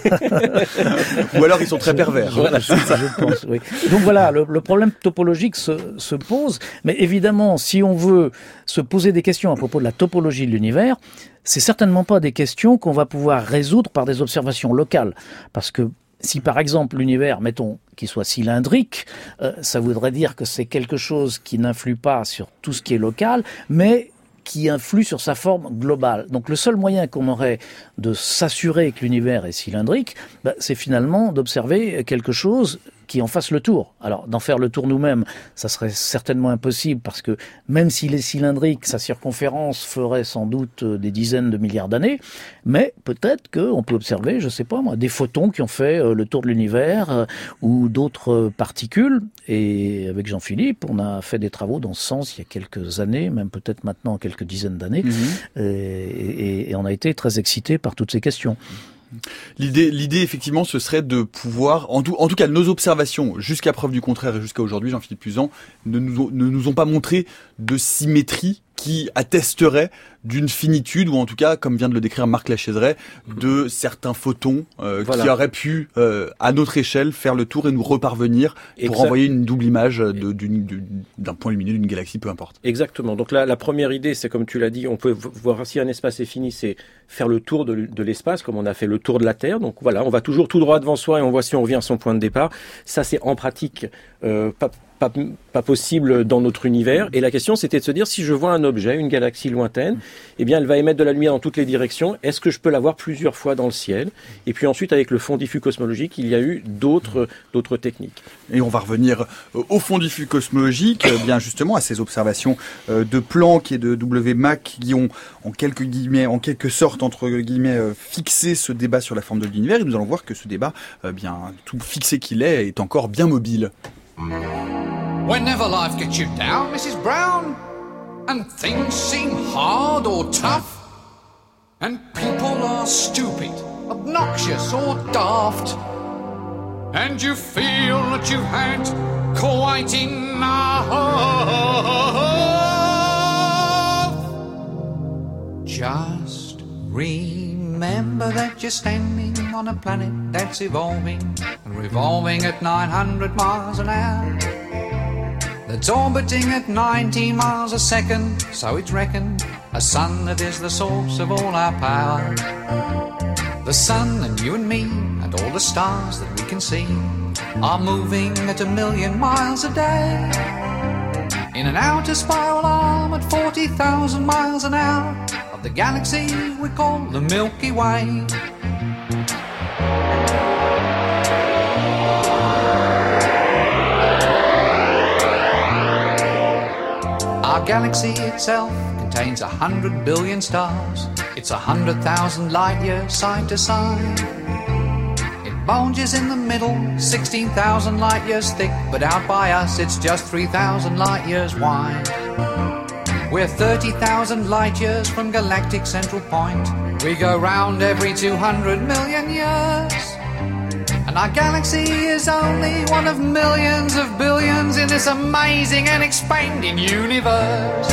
Ou alors ils sont très pervers. Voilà, je pense, oui. Donc voilà, le problème topologique se pose. Mais évidemment, si on veut se poser des questions à propos de la topologie de l'univers, c'est certainement pas des questions qu'on va pouvoir résoudre par des observations locales. Parce que si par exemple l'univers, mettons, qu'il soit cylindrique, ça voudrait dire que c'est quelque chose qui n'influe pas sur tout ce qui est local, mais qui influe sur sa forme globale. Donc le seul moyen qu'on aurait de s'assurer que l'univers est cylindrique, c'est finalement d'observer quelque chose qui en fasse le tour. Alors, d'en faire le tour nous-mêmes, ça serait certainement impossible parce que même s'il est cylindrique, sa circonférence ferait sans doute des dizaines de milliards d'années, mais peut-être qu'on peut observer, je sais pas moi, des photons qui ont fait le tour de l'univers ou d'autres particules. Et avec Jean-Philippe, on a fait des travaux dans ce sens il y a quelques années, même peut-être maintenant quelques dizaines d'années, et on a été très excités par toutes ces questions. L'idée, effectivement, ce serait de pouvoir, en tout cas, nos observations, jusqu'à preuve du contraire et jusqu'à aujourd'hui, Jean-Philippe Puzan, ne nous ont pas montré de symétrie qui attesterait d'une finitude, ou en tout cas, comme vient de le décrire Marc Lachaiseray, de certains photons qui auraient pu, à notre échelle, faire le tour et nous reparvenir pour envoyer une double image d'un point lumineux d'une galaxie, peu importe. Exactement. Donc la première idée, c'est comme tu l'as dit, on peut voir si un espace est fini, c'est faire le tour de l'espace, comme on a fait le tour de la Terre. Donc voilà, on va toujours tout droit devant soi et on voit si on revient à son point de départ. Ça, c'est en pratique pas possible dans notre univers. Et la question, c'était de se dire, si je vois un objet, une galaxie lointaine, eh bien, elle va émettre de la lumière dans toutes les directions. Est-ce que je peux la voir plusieurs fois dans le ciel? Et puis ensuite, avec le fond diffus cosmologique, il y a eu d'autres techniques. Et on va revenir au fond diffus cosmologique, bien justement, à ces observations de Planck et de WMAP qui ont, en quelque sorte, entre guillemets, fixé ce débat sur la forme de l'univers. Et nous allons voir que ce débat, bien tout fixé qu'il est encore bien mobile. Whenever life gets you down, Mrs. Brown, and things seem hard or tough, and people are stupid, obnoxious or daft, and you feel that you've had quite enough, just remember that you're standing on a planet that's evolving and revolving at 900 miles an hour. That's orbiting at 19 miles a second, so it's reckoned a sun that is the source of all our power. The sun and you and me and all the stars that we can see are moving at 1,000,000 miles a day in an outer spiral arm at 40,000 miles an hour of the galaxy we call the Milky Way. Our galaxy itself contains 100 billion stars. It's 100,000 light years side to side. It bulges in the middle, 16,000 light years thick, but out by us it's just 3,000 light years wide. We're 30,000 light years from galactic central point. We go round every 200 million years. And our galaxy is only one of millions of billions in this amazing and expanding universe.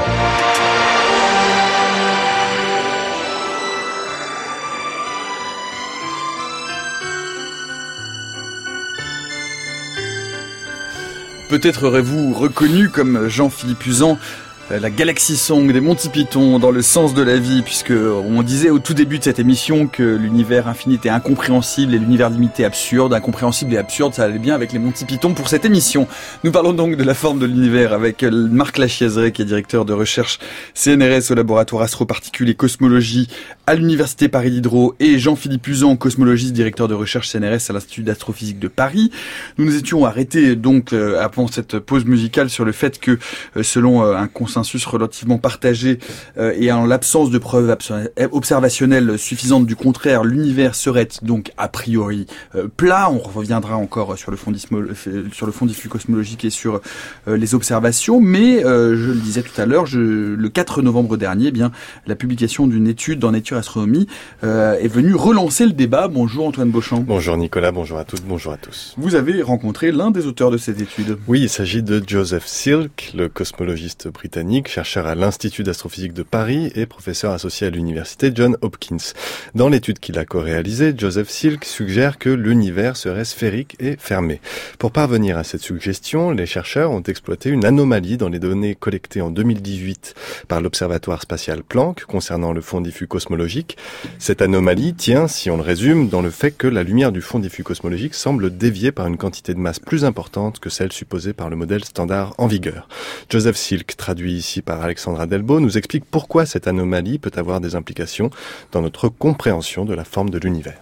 Peut-être aurez-vous reconnu comme Jean-Philippe Puzan la galaxie Song des Monty Python dans le sens de la vie, puisque on disait au tout début de cette émission que l'univers infini était incompréhensible et l'univers limité absurde. Incompréhensible et absurde, ça allait bien avec les Monty Python pour cette émission. Nous parlons donc de la forme de l'univers avec Marc Lachaiseray, qui est directeur de recherche CNRS au laboratoire Astroparticules et Cosmologie à l'Université Paris Diderot, et Jean-Philippe Puzan, cosmologiste, directeur de recherche CNRS à l'Institut d'astrophysique de Paris. Nous nous étions arrêtés donc avant cette pause musicale sur le fait que selon un consensus consensus relativement partagé et en l'absence de preuves observationnelles suffisantes du contraire, l'univers serait donc a priori plat. On reviendra encore sur le fond diffus cosmologique et sur les observations, mais je le disais tout à l'heure, le 4 novembre dernier, eh bien la publication d'une étude dans Nature Astronomy est venue relancer le débat. Bonjour Antoine Beauchamp. Bonjour Nicolas, bonjour à toutes, bonjour à tous. Vous avez rencontré l'un des auteurs de cette étude. Oui, il s'agit de Joseph Silk, le cosmologiste britannique, chercheur à l'Institut d'astrophysique de Paris et professeur associé à l'université Johns Hopkins. Dans l'étude qu'il a co-réalisée, Joseph Silk suggère que l'univers serait sphérique et fermé. Pour parvenir à cette suggestion, les chercheurs ont exploité une anomalie dans les données collectées en 2018 par l'Observatoire spatial Planck concernant le fond diffus cosmologique. Cette anomalie tient, si on le résume, dans le fait que la lumière du fond diffus cosmologique semble déviée par une quantité de masse plus importante que celle supposée par le modèle standard en vigueur. Joseph Silk, traduit ici par Alexandra Delbo, nous explique pourquoi cette anomalie peut avoir des implications dans notre compréhension de la forme de l'univers.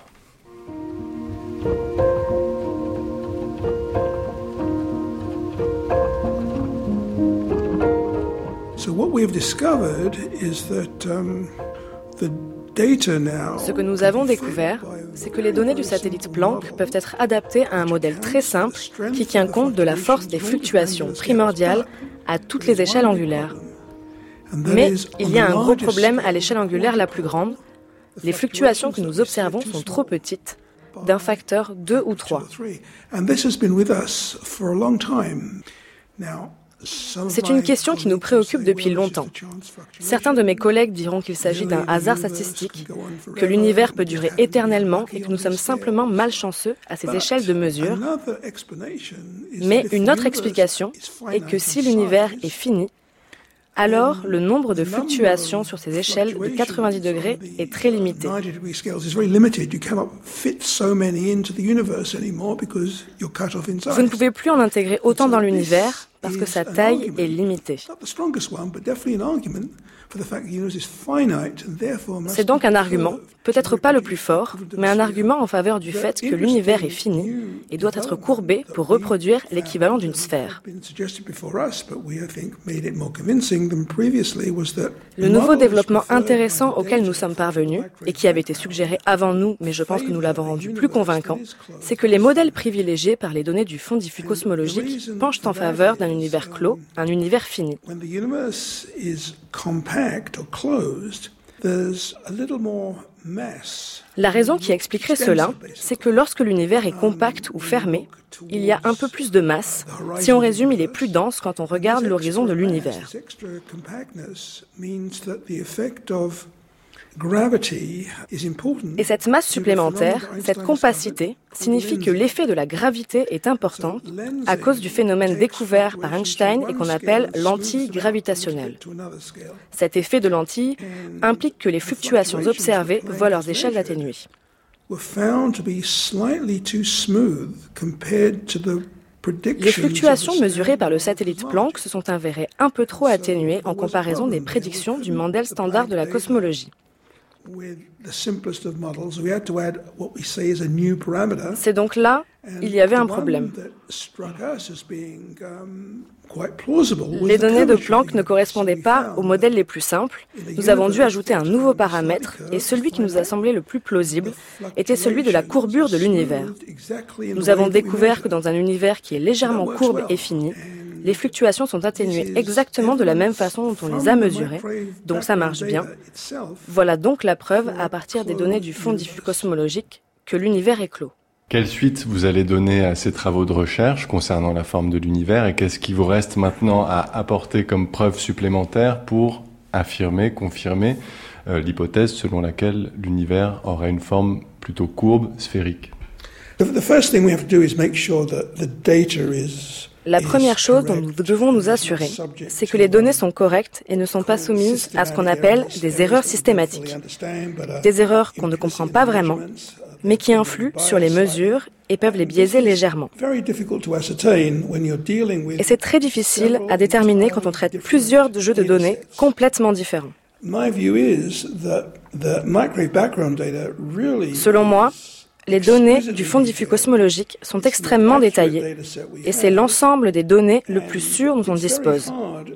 So what we've discovered is that the data now. Ce que nous avons découvert, c'est que les données du satellite Planck peuvent être adaptées à un modèle très simple qui tient compte de la force des fluctuations primordiales à toutes les échelles angulaires. Mais il y a un gros problème à l'échelle angulaire la plus grande. Les fluctuations que nous observons sont trop petites, d'un facteur 2 ou 3. C'est une question qui nous préoccupe depuis longtemps. Certains de mes collègues diront qu'il s'agit d'un hasard statistique, que l'univers peut durer éternellement et que nous sommes simplement malchanceux à ces échelles de mesure. Mais une autre explication est que si l'univers est fini, alors le nombre de fluctuations sur ces échelles de 90 degrés est très limité. Vous ne pouvez plus en intégrer autant dans l'univers parce que sa taille est limitée. C'est donc un argument, peut-être pas le plus fort, mais un argument en faveur du fait que l'univers est fini et doit être courbé pour reproduire l'équivalent d'une sphère. Le nouveau développement intéressant auquel nous sommes parvenus, et qui avait été suggéré avant nous, mais je pense que nous l'avons rendu plus convaincant, c'est que les modèles privilégiés par les données du fond diffus cosmologique penchent en faveur d'un univers clos, un univers fini. La raison qui expliquerait cela, c'est que lorsque l'univers est compact ou fermé, il y a un peu plus de masse. Si on résume, il est plus dense quand on regarde l'horizon de l'univers. Et cette masse supplémentaire, cette compacité, signifie que l'effet de la gravité est important à cause du phénomène découvert par Einstein et qu'on appelle lentille gravitationnelle. Cet effet de lentille implique que les fluctuations observées voient leurs échelles atténuées. Les fluctuations mesurées par le satellite Planck se sont avérées un peu trop atténuées en comparaison des prédictions du modèle standard de la cosmologie. C'est donc là, il y avait un problème. Les données de Planck ne correspondaient pas aux modèles les plus simples. Nous avons dû ajouter un nouveau paramètre et celui qui nous a semblé le plus plausible était celui de la courbure de l'univers. Nous avons découvert que dans un univers qui est légèrement courbe et fini, les fluctuations sont atténuées exactement de la même façon dont on les a mesurées, donc ça marche bien. Voilà donc la preuve, à partir des données du fond diffus cosmologique, que l'univers est clos. Quelle suite vous allez donner à ces travaux de recherche concernant la forme de l'univers et qu'est-ce qui vous reste maintenant à apporter comme preuve supplémentaire pour affirmer, confirmer l'hypothèse selon laquelle l'univers aurait une forme plutôt courbe, sphérique? La première chose dont nous devons nous assurer, c'est que les données sont correctes et ne sont pas soumises à ce qu'on appelle des erreurs systématiques. Des erreurs qu'on ne comprend pas vraiment, mais qui influent sur les mesures et peuvent les biaiser légèrement. Et c'est très difficile à déterminer quand on traite plusieurs jeux de données complètement différents. Selon moi, les données du Fonds diffus cosmologique sont extrêmement détaillées et c'est l'ensemble des données le plus sûr dont on dispose.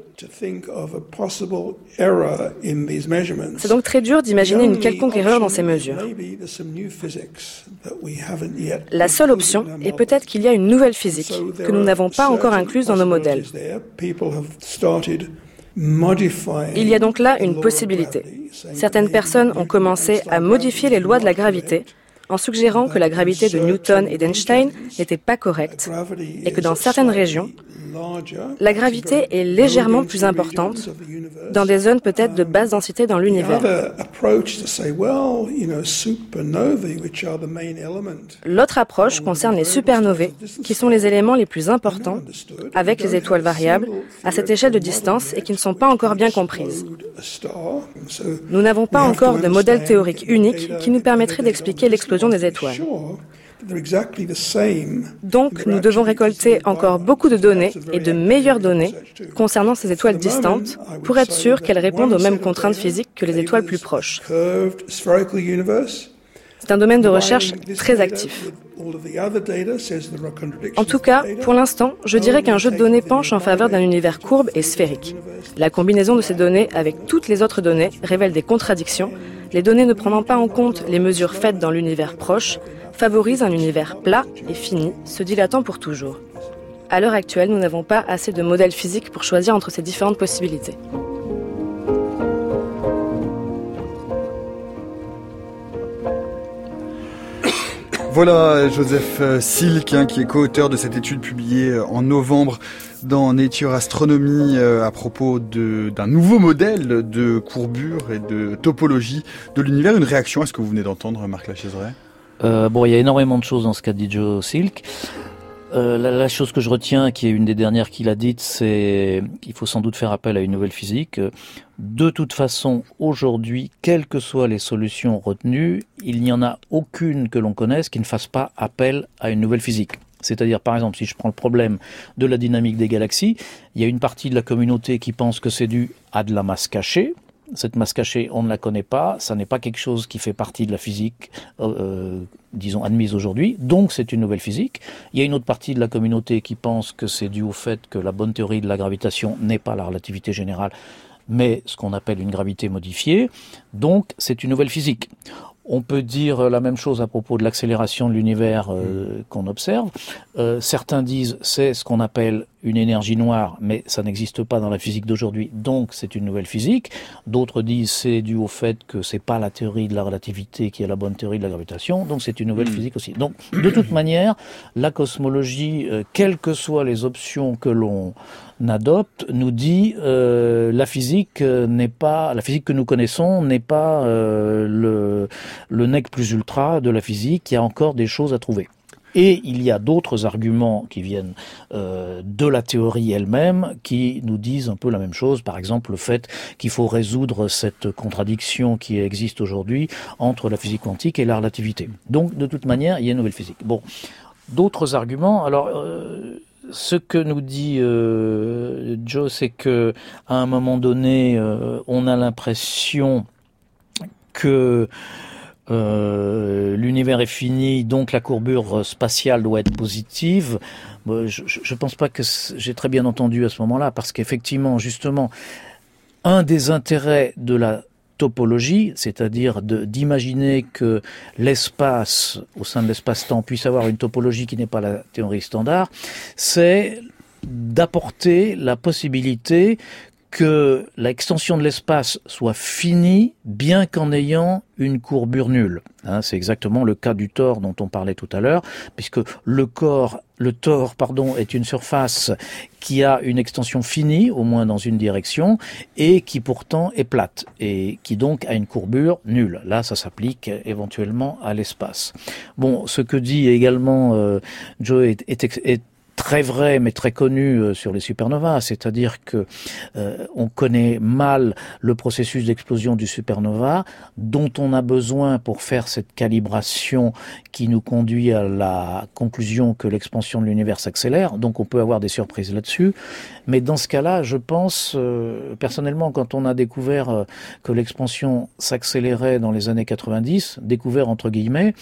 C'est donc très dur d'imaginer une quelconque erreur dans ces mesures. La seule option est peut-être qu'il y a une nouvelle physique que nous n'avons pas encore incluse dans nos modèles. Il y a donc là une possibilité. Certaines personnes ont commencé à modifier les lois de la gravité en suggérant que la gravité de Newton et d'Einstein n'était pas correcte et que dans certaines régions, la gravité est légèrement plus importante dans des zones peut-être de basse densité dans l'univers. L'autre approche concerne les supernovae, qui sont les éléments les plus importants avec les étoiles variables à cette échelle de distance et qui ne sont pas encore bien comprises. Nous n'avons pas encore de modèle théorique unique qui nous permettrait d'expliquer l'explosion des étoiles. Donc, nous devons récolter encore beaucoup de données et de meilleures données concernant ces étoiles distantes pour être sûr qu'elles répondent aux mêmes contraintes physiques que les étoiles plus proches. C'est un domaine de recherche très actif. En tout cas, pour l'instant, je dirais qu'un jeu de données penche en faveur d'un univers courbe et sphérique. La combinaison de ces données avec toutes les autres données révèle des contradictions. Les données ne prenant pas en compte les mesures faites dans l'univers proche favorisent un univers plat et fini, se dilatant pour toujours. À l'heure actuelle, nous n'avons pas assez de modèles physiques pour choisir entre ces différentes possibilités. Voilà Joseph Silk, qui est co-auteur de cette étude publiée en novembre dans Nature Astronomy à propos d'un nouveau modèle de courbure et de topologie de l'univers. Une réaction à ce que vous venez d'entendre, Marc Lacheseret ? Il y a énormément de choses dans ce qu'a dit Joe Silk. La chose que je retiens, qui est une des dernières qu'il a dites, c'est qu'il faut sans doute faire appel à une nouvelle physique. De toute façon, aujourd'hui, quelles que soient les solutions retenues, il n'y en a aucune que l'on connaisse qui ne fasse pas appel à une nouvelle physique. C'est-à-dire, par exemple, si je prends le problème de la dynamique des galaxies, il y a une partie de la communauté qui pense que c'est dû à de la masse cachée. Cette masse cachée, on ne la connaît pas, ça n'est pas quelque chose qui fait partie de la physique, disons, admise aujourd'hui, donc c'est une nouvelle physique. Il y a une autre partie de la communauté qui pense que c'est dû au fait que la bonne théorie de la gravitation n'est pas la relativité générale, mais ce qu'on appelle une gravité modifiée, donc c'est une nouvelle physique. On peut dire la même chose à propos de l'accélération de l'univers qu'on observe. Certains disent c'est ce qu'on appelle une énergie noire, mais ça n'existe pas dans la physique d'aujourd'hui, donc c'est une nouvelle physique. D'autres disent c'est dû au fait que c'est pas la théorie de la relativité qui est la bonne théorie de la gravitation, donc c'est une nouvelle physique aussi. Donc de toute manière, la cosmologie, quelles que soient les options que l'on adopte, nous dit la physique que nous connaissons n'est pas le nec plus ultra de la physique. Il y a encore des choses à trouver. Et il y a d'autres arguments qui viennent de la théorie elle-même qui nous disent un peu la même chose. Par exemple, le fait qu'il faut résoudre cette contradiction qui existe aujourd'hui entre la physique quantique et la relativité. Donc, de toute manière, il y a une nouvelle physique. Bon, d'autres arguments. Alors, ce que nous dit Joe, c'est que à un moment donné, on a l'impression que l'univers est fini, donc la courbure spatiale doit être positive. Je pense pas que j'ai très bien entendu à ce moment-là, parce qu'effectivement, justement, un des intérêts de la topologie, c'est-à-dire d'imaginer que l'espace, au sein de l'espace-temps, puisse avoir une topologie qui n'est pas la théorie standard, c'est d'apporter la possibilité que l'extension de l'espace soit finie, bien qu'en ayant une courbure nulle. C'est exactement le cas du tor dont on parlait tout à l'heure, puisque le tor, est une surface qui a une extension finie, au moins dans une direction, et qui pourtant est plate, et qui donc a une courbure nulle. Là, ça s'applique éventuellement à l'espace. Bon, ce que dit également Joe est très vrai, mais très connu sur les supernovas, c'est-à-dire que on connaît mal le processus d'explosion du supernova, dont on a besoin pour faire cette calibration qui nous conduit à la conclusion que l'expansion de l'univers s'accélère. Donc on peut avoir des surprises là-dessus. Mais dans ce cas-là, je pense, personnellement, quand on a découvert que l'expansion s'accélérait dans les années 90, découvert entre guillemets,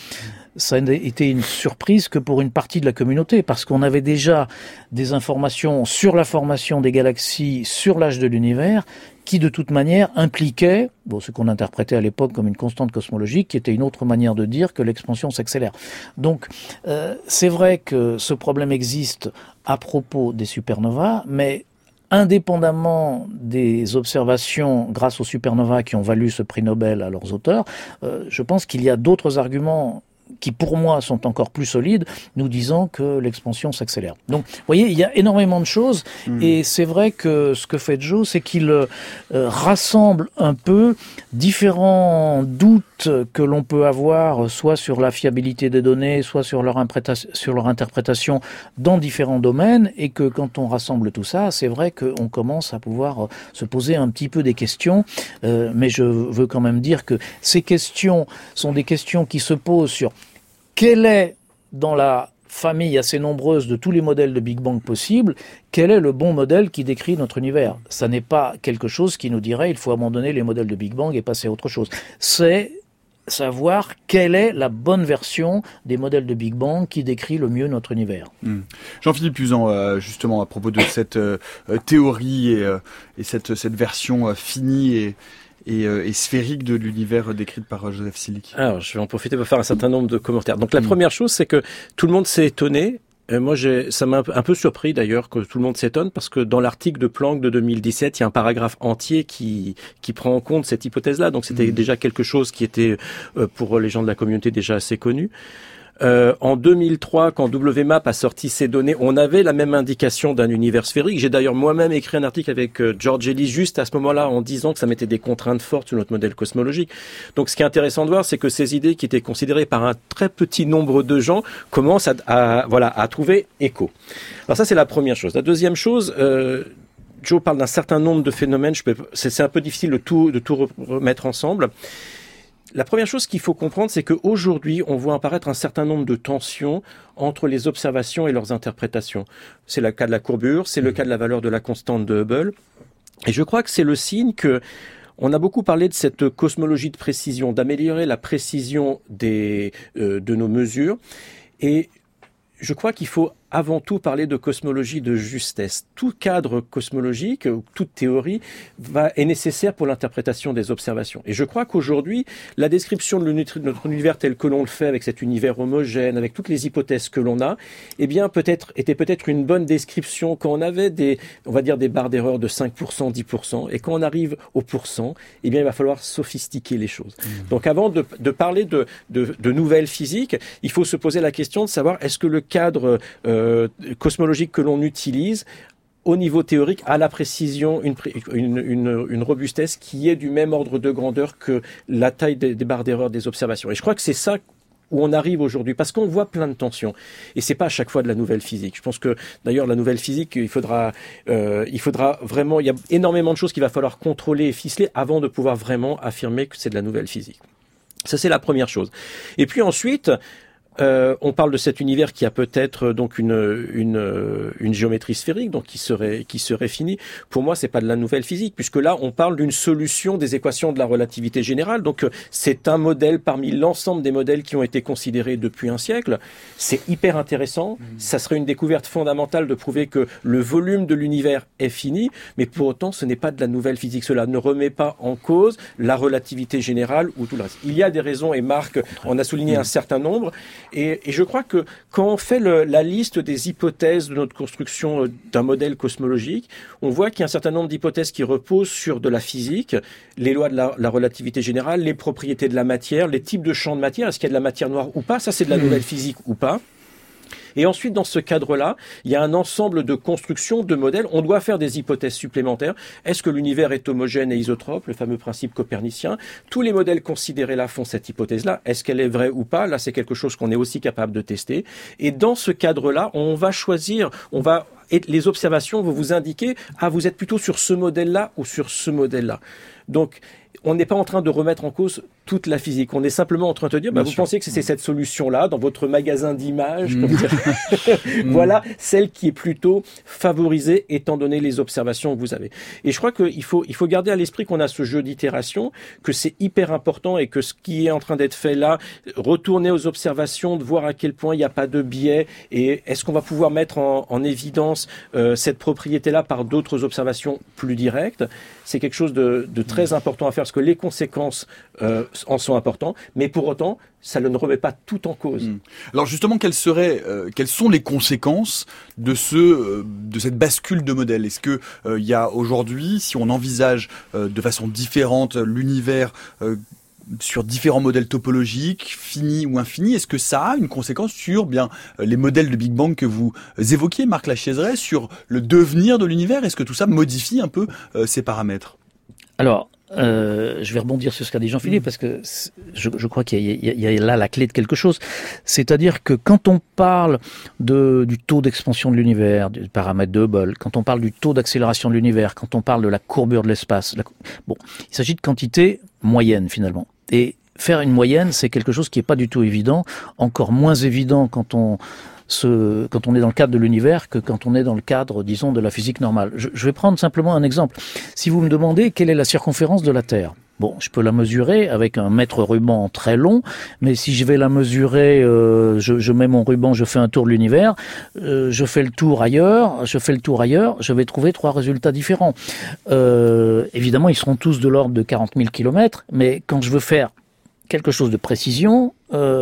ça a été une surprise que pour une partie de la communauté, parce qu'on avait déjà des informations sur la formation des galaxies, sur l'âge de l'univers, qui de toute manière impliquaient, ce qu'on interprétait à l'époque comme une constante cosmologique, qui était une autre manière de dire que l'expansion s'accélère. Donc c'est vrai que ce problème existe à propos des supernovas, mais indépendamment des observations grâce aux supernovas qui ont valu ce prix Nobel à leurs auteurs, je pense qu'il y a d'autres arguments qui pour moi sont encore plus solides, nous disant que l'expansion s'accélère. Donc, vous voyez, il y a énormément de choses, et c'est vrai que ce que fait Joe, c'est qu'il rassemble un peu différents doutes que l'on peut avoir, soit sur la fiabilité des données, soit sur leur interprétation dans différents domaines, et que quand on rassemble tout ça, c'est vrai qu'on commence à pouvoir se poser un petit peu des questions, mais je veux quand même dire que ces questions sont des questions qui se posent sur quel est, dans la famille assez nombreuse de tous les modèles de Big Bang possibles, quel est le bon modèle qui décrit notre univers ? Ça n'est pas quelque chose qui nous dirait il faut abandonner les modèles de Big Bang et passer à autre chose. C'est savoir quelle est la bonne version des modèles de Big Bang qui décrit le mieux notre univers. Jean-Philippe Uzan, justement, à propos de cette théorie et cette version finie et sphérique de l'univers décrite par Joseph Silk. Alors, je vais en profiter pour faire un certain nombre de commentaires. Donc, la première chose, c'est que tout le monde s'est étonné. Moi, ça m'a un peu surpris d'ailleurs que tout le monde s'étonne, parce que dans l'article de Planck de 2017, il y a un paragraphe entier qui prend en compte cette hypothèse-là. Donc, c'était déjà quelque chose qui était pour les gens de la communauté déjà assez connu. En 2003, quand WMAP a sorti ces données, on avait la même indication d'un univers sphérique. J'ai d'ailleurs moi-même écrit un article avec George Ellis juste à ce moment-là en disant que ça mettait des contraintes fortes sur notre modèle cosmologique. Donc ce qui est intéressant de voir, c'est que ces idées qui étaient considérées par un très petit nombre de gens commencent à trouver écho. Alors ça, c'est la première chose. La deuxième chose, Joe parle d'un certain nombre de phénomènes. C'est un peu difficile de tout remettre ensemble. La première chose qu'il faut comprendre, c'est qu'aujourd'hui, on voit apparaître un certain nombre de tensions entre les observations et leurs interprétations. C'est le cas de la courbure, c'est le cas de la valeur de la constante de Hubble. Et je crois que c'est le signe que on a beaucoup parlé de cette cosmologie de précision, d'améliorer la précision de nos mesures. Et je crois qu'il faut avant tout parler de cosmologie de justesse. Tout cadre cosmologique, toute théorie est nécessaire pour l'interprétation des observations. Et je crois qu'aujourd'hui, la description de notre univers tel que l'on le fait, avec cet univers homogène, avec toutes les hypothèses que l'on a, était peut-être une bonne description quand on avait des barres d'erreur de 5%, 10%, et quand on arrive au pourcent, il va falloir sophistiquer les choses. Donc avant de parler de nouvelles physiques, il faut se poser la question de savoir est-ce que le cadre cosmologique que l'on utilise au niveau théorique a la précision, une robustesse qui est du même ordre de grandeur que la taille des barres d'erreur des observations. Et je crois que c'est ça où on arrive aujourd'hui, parce qu'on voit plein de tensions. Et c'est pas à chaque fois de la nouvelle physique. Je pense que, d'ailleurs, la nouvelle physique, il faudra vraiment, il y a énormément de choses qu'il va falloir contrôler et ficeler avant de pouvoir vraiment affirmer que c'est de la nouvelle physique. Ça, c'est la première chose. Et puis ensuite, on parle de cet univers qui a peut-être donc une géométrie sphérique, donc qui serait finie. Pour moi, c'est pas de la nouvelle physique, puisque là, on parle d'une solution des équations de la relativité générale. Donc, c'est un modèle parmi l'ensemble des modèles qui ont été considérés depuis un siècle. C'est hyper intéressant. Ça serait une découverte fondamentale de prouver que le volume de l'univers est fini, mais pour autant, ce n'est pas de la nouvelle physique. Cela ne remet pas en cause la relativité générale ou tout le reste. Il y a des raisons, et Marc en a souligné un certain nombre. Et je crois que quand on fait la liste des hypothèses de notre construction d'un modèle cosmologique, on voit qu'il y a un certain nombre d'hypothèses qui reposent sur de la physique, les lois de la relativité générale, les propriétés de la matière, les types de champs de matière, est-ce qu'il y a de la matière noire ou pas, ça c'est de la nouvelle physique ou pas. Et ensuite, dans ce cadre-là, il y a un ensemble de constructions, de modèles. On doit faire des hypothèses supplémentaires. Est-ce que l'univers est homogène et isotrope, le fameux principe copernicien? Tous les modèles considérés là font cette hypothèse-là. Est-ce qu'elle est vraie ou pas? Là, c'est quelque chose qu'on est aussi capable de tester. Et dans ce cadre-là, on va et les observations vont vous indiquer, vous êtes plutôt sur ce modèle-là ou sur ce modèle-là. Donc, on n'est pas en train de remettre en cause toute la physique. On est simplement en train de dire, vous pensiez que c'est cette solution-là dans votre magasin d'images, voilà celle qui est plutôt favorisée étant donné les observations que vous avez. Et je crois qu'il faut garder à l'esprit qu'on a ce jeu d'itération, que c'est hyper important et que ce qui est en train d'être fait là, retourner aux observations, de voir à quel point il n'y a pas de biais et est-ce qu'on va pouvoir mettre en évidence cette propriété-là par d'autres observations plus directes, c'est quelque chose de très important à faire parce que les conséquences en sont importantes, mais pour autant, ça ne remet pas tout en cause. Alors justement, quelles sont les conséquences de cette bascule de modèle ? Est-ce que il y a aujourd'hui, si on envisage de façon différente l'univers sur différents modèles topologiques, finis ou infinis, est-ce que ça a une conséquence sur les modèles de Big Bang que vous évoquiez, Marc Lachaiseray, sur le devenir de l'univers ? Est-ce que tout ça modifie un peu ces paramètres ? Alors, je vais rebondir sur ce qu'a dit Jean-Philippe parce que je crois qu'il y a là la clé de quelque chose. C'est-à-dire que quand on parle du taux d'expansion de l'univers, du paramètre de Hubble, quand on parle du taux d'accélération de l'univers, quand on parle de la courbure de l'espace, il s'agit de quantités moyennes finalement. Et faire une moyenne, c'est quelque chose qui n'est pas du tout évident, encore moins évident quand on est dans le cadre de l'univers que quand on est dans le cadre, disons, de la physique normale. Je vais prendre simplement un exemple. Si vous me demandez quelle est la circonférence de la Terre, je peux la mesurer avec un mètre ruban très long, mais si je vais la mesurer, je mets mon ruban, je fais un tour de l'univers, je fais le tour ailleurs, je vais trouver 3 résultats différents. Évidemment, ils seront tous de l'ordre de 40 000 km, mais quand je veux faire quelque chose de précision,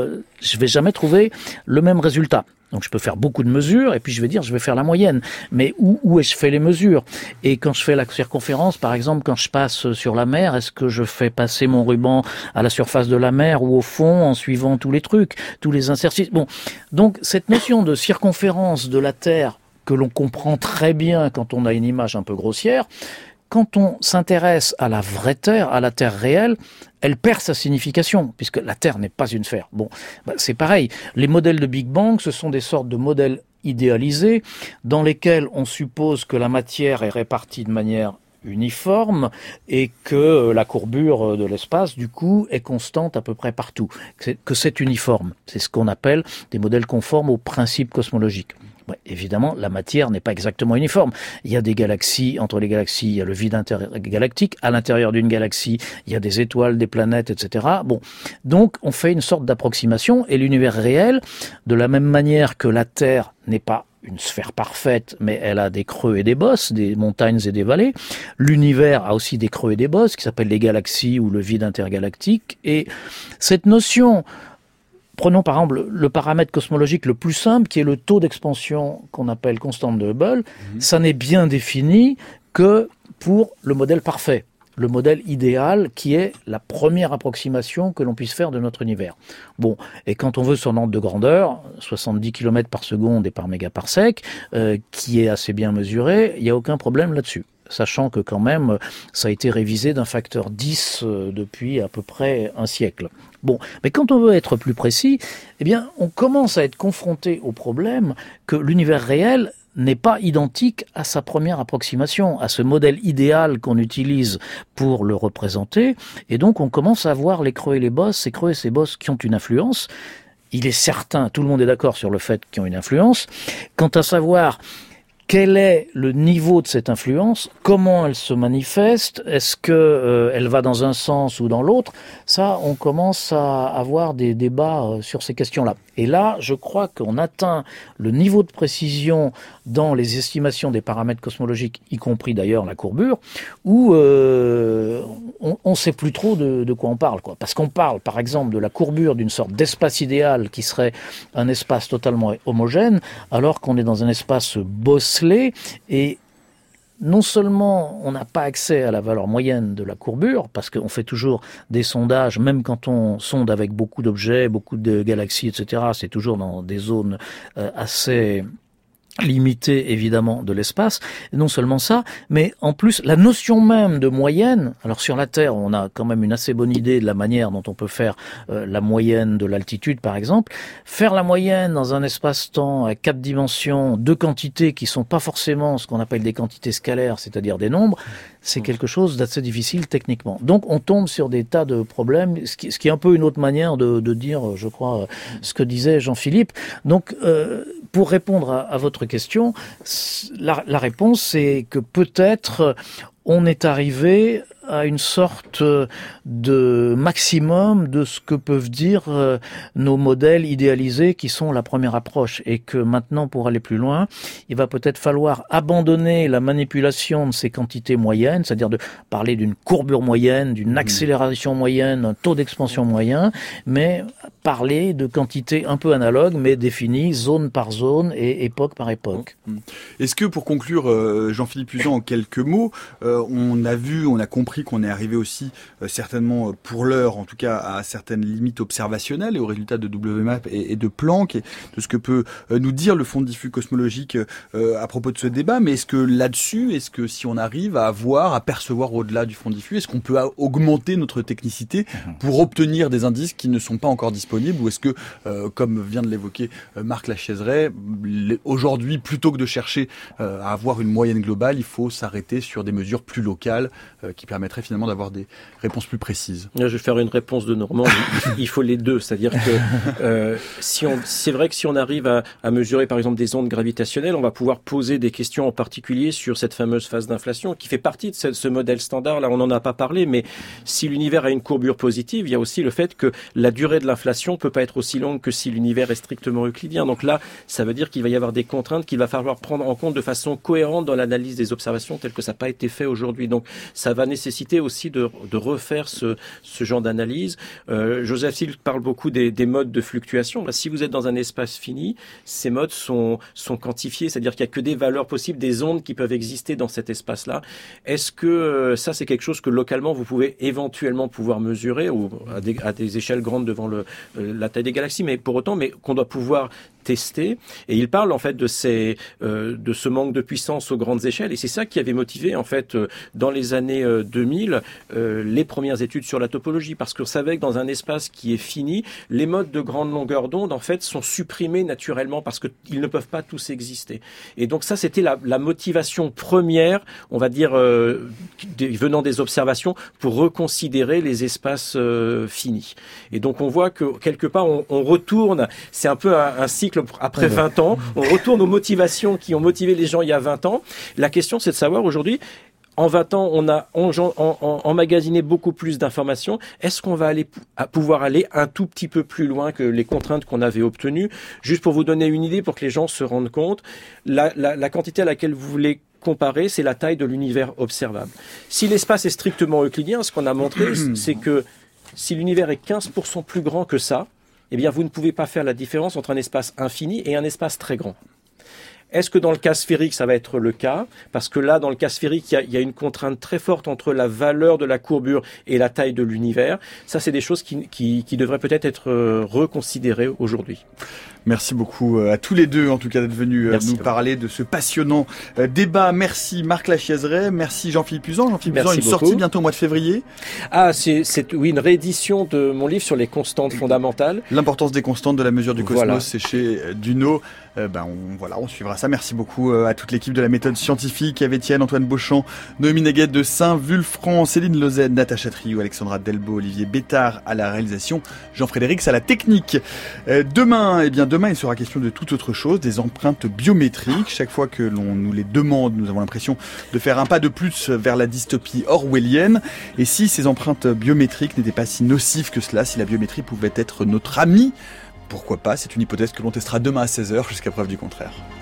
je vais jamais trouver le même résultat. Donc je peux faire beaucoup de mesures et puis je vais faire la moyenne. Mais où est-ce que je fais les mesures ? Et quand je fais la circonférence, par exemple, quand je passe sur la mer, est-ce que je fais passer mon ruban à la surface de la mer ou au fond en suivant tous les trucs, tous les interstices ? Donc cette notion de circonférence de la Terre que l'on comprend très bien quand on a une image un peu grossière, quand on s'intéresse à la vraie Terre, à la Terre réelle, elle perd sa signification, puisque la Terre n'est pas une sphère. C'est pareil. Les modèles de Big Bang, ce sont des sortes de modèles idéalisés, dans lesquels on suppose que la matière est répartie de manière uniforme et que la courbure de l'espace, du coup, est constante à peu près partout. Que c'est uniforme. C'est ce qu'on appelle des modèles conformes aux principes cosmologiques. Évidemment, la matière n'est pas exactement uniforme. Il y a des galaxies, entre les galaxies, il y a le vide intergalactique. À l'intérieur d'une galaxie, il y a des étoiles, des planètes, etc. Donc on fait une sorte d'approximation et l'univers réel, de la même manière que la Terre n'est pas une sphère parfaite, mais elle a des creux et des bosses, des montagnes et des vallées. L'univers a aussi des creux et des bosses, qui s'appellent les galaxies ou le vide intergalactique. Et cette notion... Prenons par exemple le paramètre cosmologique le plus simple, qui est le taux d'expansion qu'on appelle constante de Hubble. Ça n'est bien défini que pour le modèle parfait, le modèle idéal qui est la première approximation que l'on puisse faire de notre univers. Et quand on veut son ordre de grandeur, 70 km par seconde et par mégaparsec, qui est assez bien mesuré, il n'y a aucun problème là-dessus. Sachant que quand même, ça a été révisé d'un facteur 10 depuis à peu près un siècle. Mais quand on veut être plus précis, on commence à être confronté au problème que l'univers réel n'est pas identique à sa première approximation, à ce modèle idéal qu'on utilise pour le représenter, et donc on commence à voir les creux et les bosses, ces creux et ces bosses qui ont une influence. Il est certain, tout le monde est d'accord sur le fait qu'ils ont une influence. Quant à savoir quel est le niveau de cette influence, comment elle se manifeste, est-ce que elle va dans un sens ou dans l'autre, ça, on commence à avoir des débats sur ces questions-là. Et là, je crois qu'on atteint le niveau de précision dans les estimations des paramètres cosmologiques, y compris d'ailleurs la courbure, où on sait plus trop de quoi on parle, quoi. Parce qu'on parle, par exemple, de la courbure d'une sorte d'espace idéal qui serait un espace totalement homogène, alors qu'on est dans un espace bosselé, et non seulement on n'a pas accès à la valeur moyenne de la courbure, parce qu'on fait toujours des sondages, même quand on sonde avec beaucoup d'objets, beaucoup de galaxies, etc., c'est toujours dans des zones assez limité évidemment de l'espace, et non seulement ça, mais en plus la notion même de moyenne. Alors sur la Terre, on a quand même une assez bonne idée de la manière dont on peut faire la moyenne de l'altitude par exemple. Faire la moyenne dans un espace-temps à 4 dimensions, de quantités qui sont pas forcément ce qu'on appelle des quantités scalaires, c'est-à-dire des nombres, c'est quelque chose d'assez difficile techniquement. Donc on tombe sur des tas de problèmes, ce qui est un peu une autre manière de dire, je crois, ce que disait Jean-Philippe. Donc pour répondre à votre question, la réponse c'est que peut-être on est arrivé à une sorte de maximum de ce que peuvent dire nos modèles idéalisés qui sont la première approche, et que maintenant, pour aller plus loin, il va peut-être falloir abandonner la manipulation de ces quantités moyennes, c'est-à-dire de parler d'une courbure moyenne, d'une accélération moyenne, un taux d'expansion moyen, mais parler de quantités un peu analogues, mais définies zone par zone et époque par époque. Est-ce que, pour conclure, Jean-Philippe Uzan, en quelques mots, on a compris qu'on est arrivé aussi, certainement pour l'heure, en tout cas, à certaines limites observationnelles et aux résultats de WMAP et de Planck, et de ce que peut nous dire le Fonds diffus cosmologique à propos de ce débat. Mais est-ce que là-dessus, est-ce que si on arrive à percevoir au-delà du Fonds diffus, est-ce qu'on peut augmenter notre technicité pour obtenir des indices qui ne sont pas encore disponibles, ou est-ce que, comme vient de l'évoquer Marc Lachaiseray, aujourd'hui, plutôt que de chercher à avoir une moyenne globale, il faut s'arrêter sur des mesures plus locales qui permettraient finalement d'avoir des réponses plus précises? Je vais faire une réponse de Normand. Il faut les deux. C'est-à-dire que c'est vrai que si on arrive à mesurer par exemple des ondes gravitationnelles, on va pouvoir poser des questions en particulier sur cette fameuse phase d'inflation qui fait partie de ce modèle standard. Là, on n'en a pas parlé, mais si l'univers a une courbure positive, il y a aussi le fait que la durée de l'inflation peut pas être aussi longue que si l'univers est strictement euclidien. Donc là, ça veut dire qu'il va y avoir des contraintes qu'il va falloir prendre en compte de façon cohérente dans l'analyse des observations telles que ça n'a pas été fait aujourd'hui. Donc ça va nécessiter aussi de refaire ce genre d'analyse. Joseph Silk parle beaucoup des modes de fluctuation. Là, si vous êtes dans un espace fini, ces modes sont quantifiés, c'est-à-dire qu'il n'y a que des valeurs possibles, des ondes qui peuvent exister dans cet espace-là. Est-ce que ça, c'est quelque chose que localement, vous pouvez éventuellement pouvoir mesurer ou à des échelles grandes devant la taille des galaxies, mais pour autant, mais qu'on doit pouvoir tester. Et il parle en fait de ce manque de puissance aux grandes échelles, et c'est ça qui avait motivé en fait dans les années 2000 les premières études sur la topologie, parce qu'on savait que dans un espace qui est fini, les modes de grande longueur d'onde en fait sont supprimés naturellement parce qu'ils ne peuvent pas tous exister. Et donc ça, c'était la motivation première, on va dire venant des observations, pour reconsidérer les espaces finis. Et donc on voit que quelque part on retourne, c'est un peu un cycle après 20 ans, on retourne aux motivations qui ont motivé les gens il y a 20 ans. La question, c'est de savoir aujourd'hui, en 20 ans, on a emmagasiné beaucoup plus d'informations. Est-ce qu'on va pouvoir aller un tout petit peu plus loin que les contraintes qu'on avait obtenues? Juste pour vous donner une idée, pour que les gens se rendent compte, la quantité à laquelle vous voulez comparer, c'est la taille de l'univers observable. Si l'espace est strictement euclidien, ce qu'on a montré, c'est que si l'univers est 15% plus grand que ça, eh bien, vous ne pouvez pas faire la différence entre un espace infini et un espace très grand. Est-ce que dans le cas sphérique, ça va être le cas? Parce que là, dans le cas sphérique, il y a une contrainte très forte entre la valeur de la courbure et la taille de l'univers. Ça, c'est des choses qui devraient peut-être être reconsidérées aujourd'hui. Merci beaucoup à tous les deux, en tout cas, d'être venus nous parler de ce passionnant débat. Merci Marc Lachaiseray, merci Jean-Philippe Uzan. Jean-Philippe Uzan, une sortie bientôt au mois de février. Ah, c'est une réédition de mon livre sur les constantes fondamentales. L'importance des constantes de la mesure du cosmos, c'est chez Duno. On suivra ça. Merci beaucoup à toute l'équipe de la méthode scientifique, Eve Etienne, Antoine Beauchamp, Noémie Neguet de Saint-Vulfranc, Céline Lozen, Natacha Triou, Alexandra Delbo, Olivier Bétard à la réalisation, Jean-Frédéric à la technique. Demain, il sera question de toute autre chose, des empreintes biométriques. Chaque fois que l'on nous les demande, nous avons l'impression de faire un pas de plus vers la dystopie orwellienne. Et si ces empreintes biométriques n'étaient pas si nocives que cela, si la biométrie pouvait être notre amie, pourquoi pas? C'est une hypothèse que l'on testera demain à 16h jusqu'à preuve du contraire.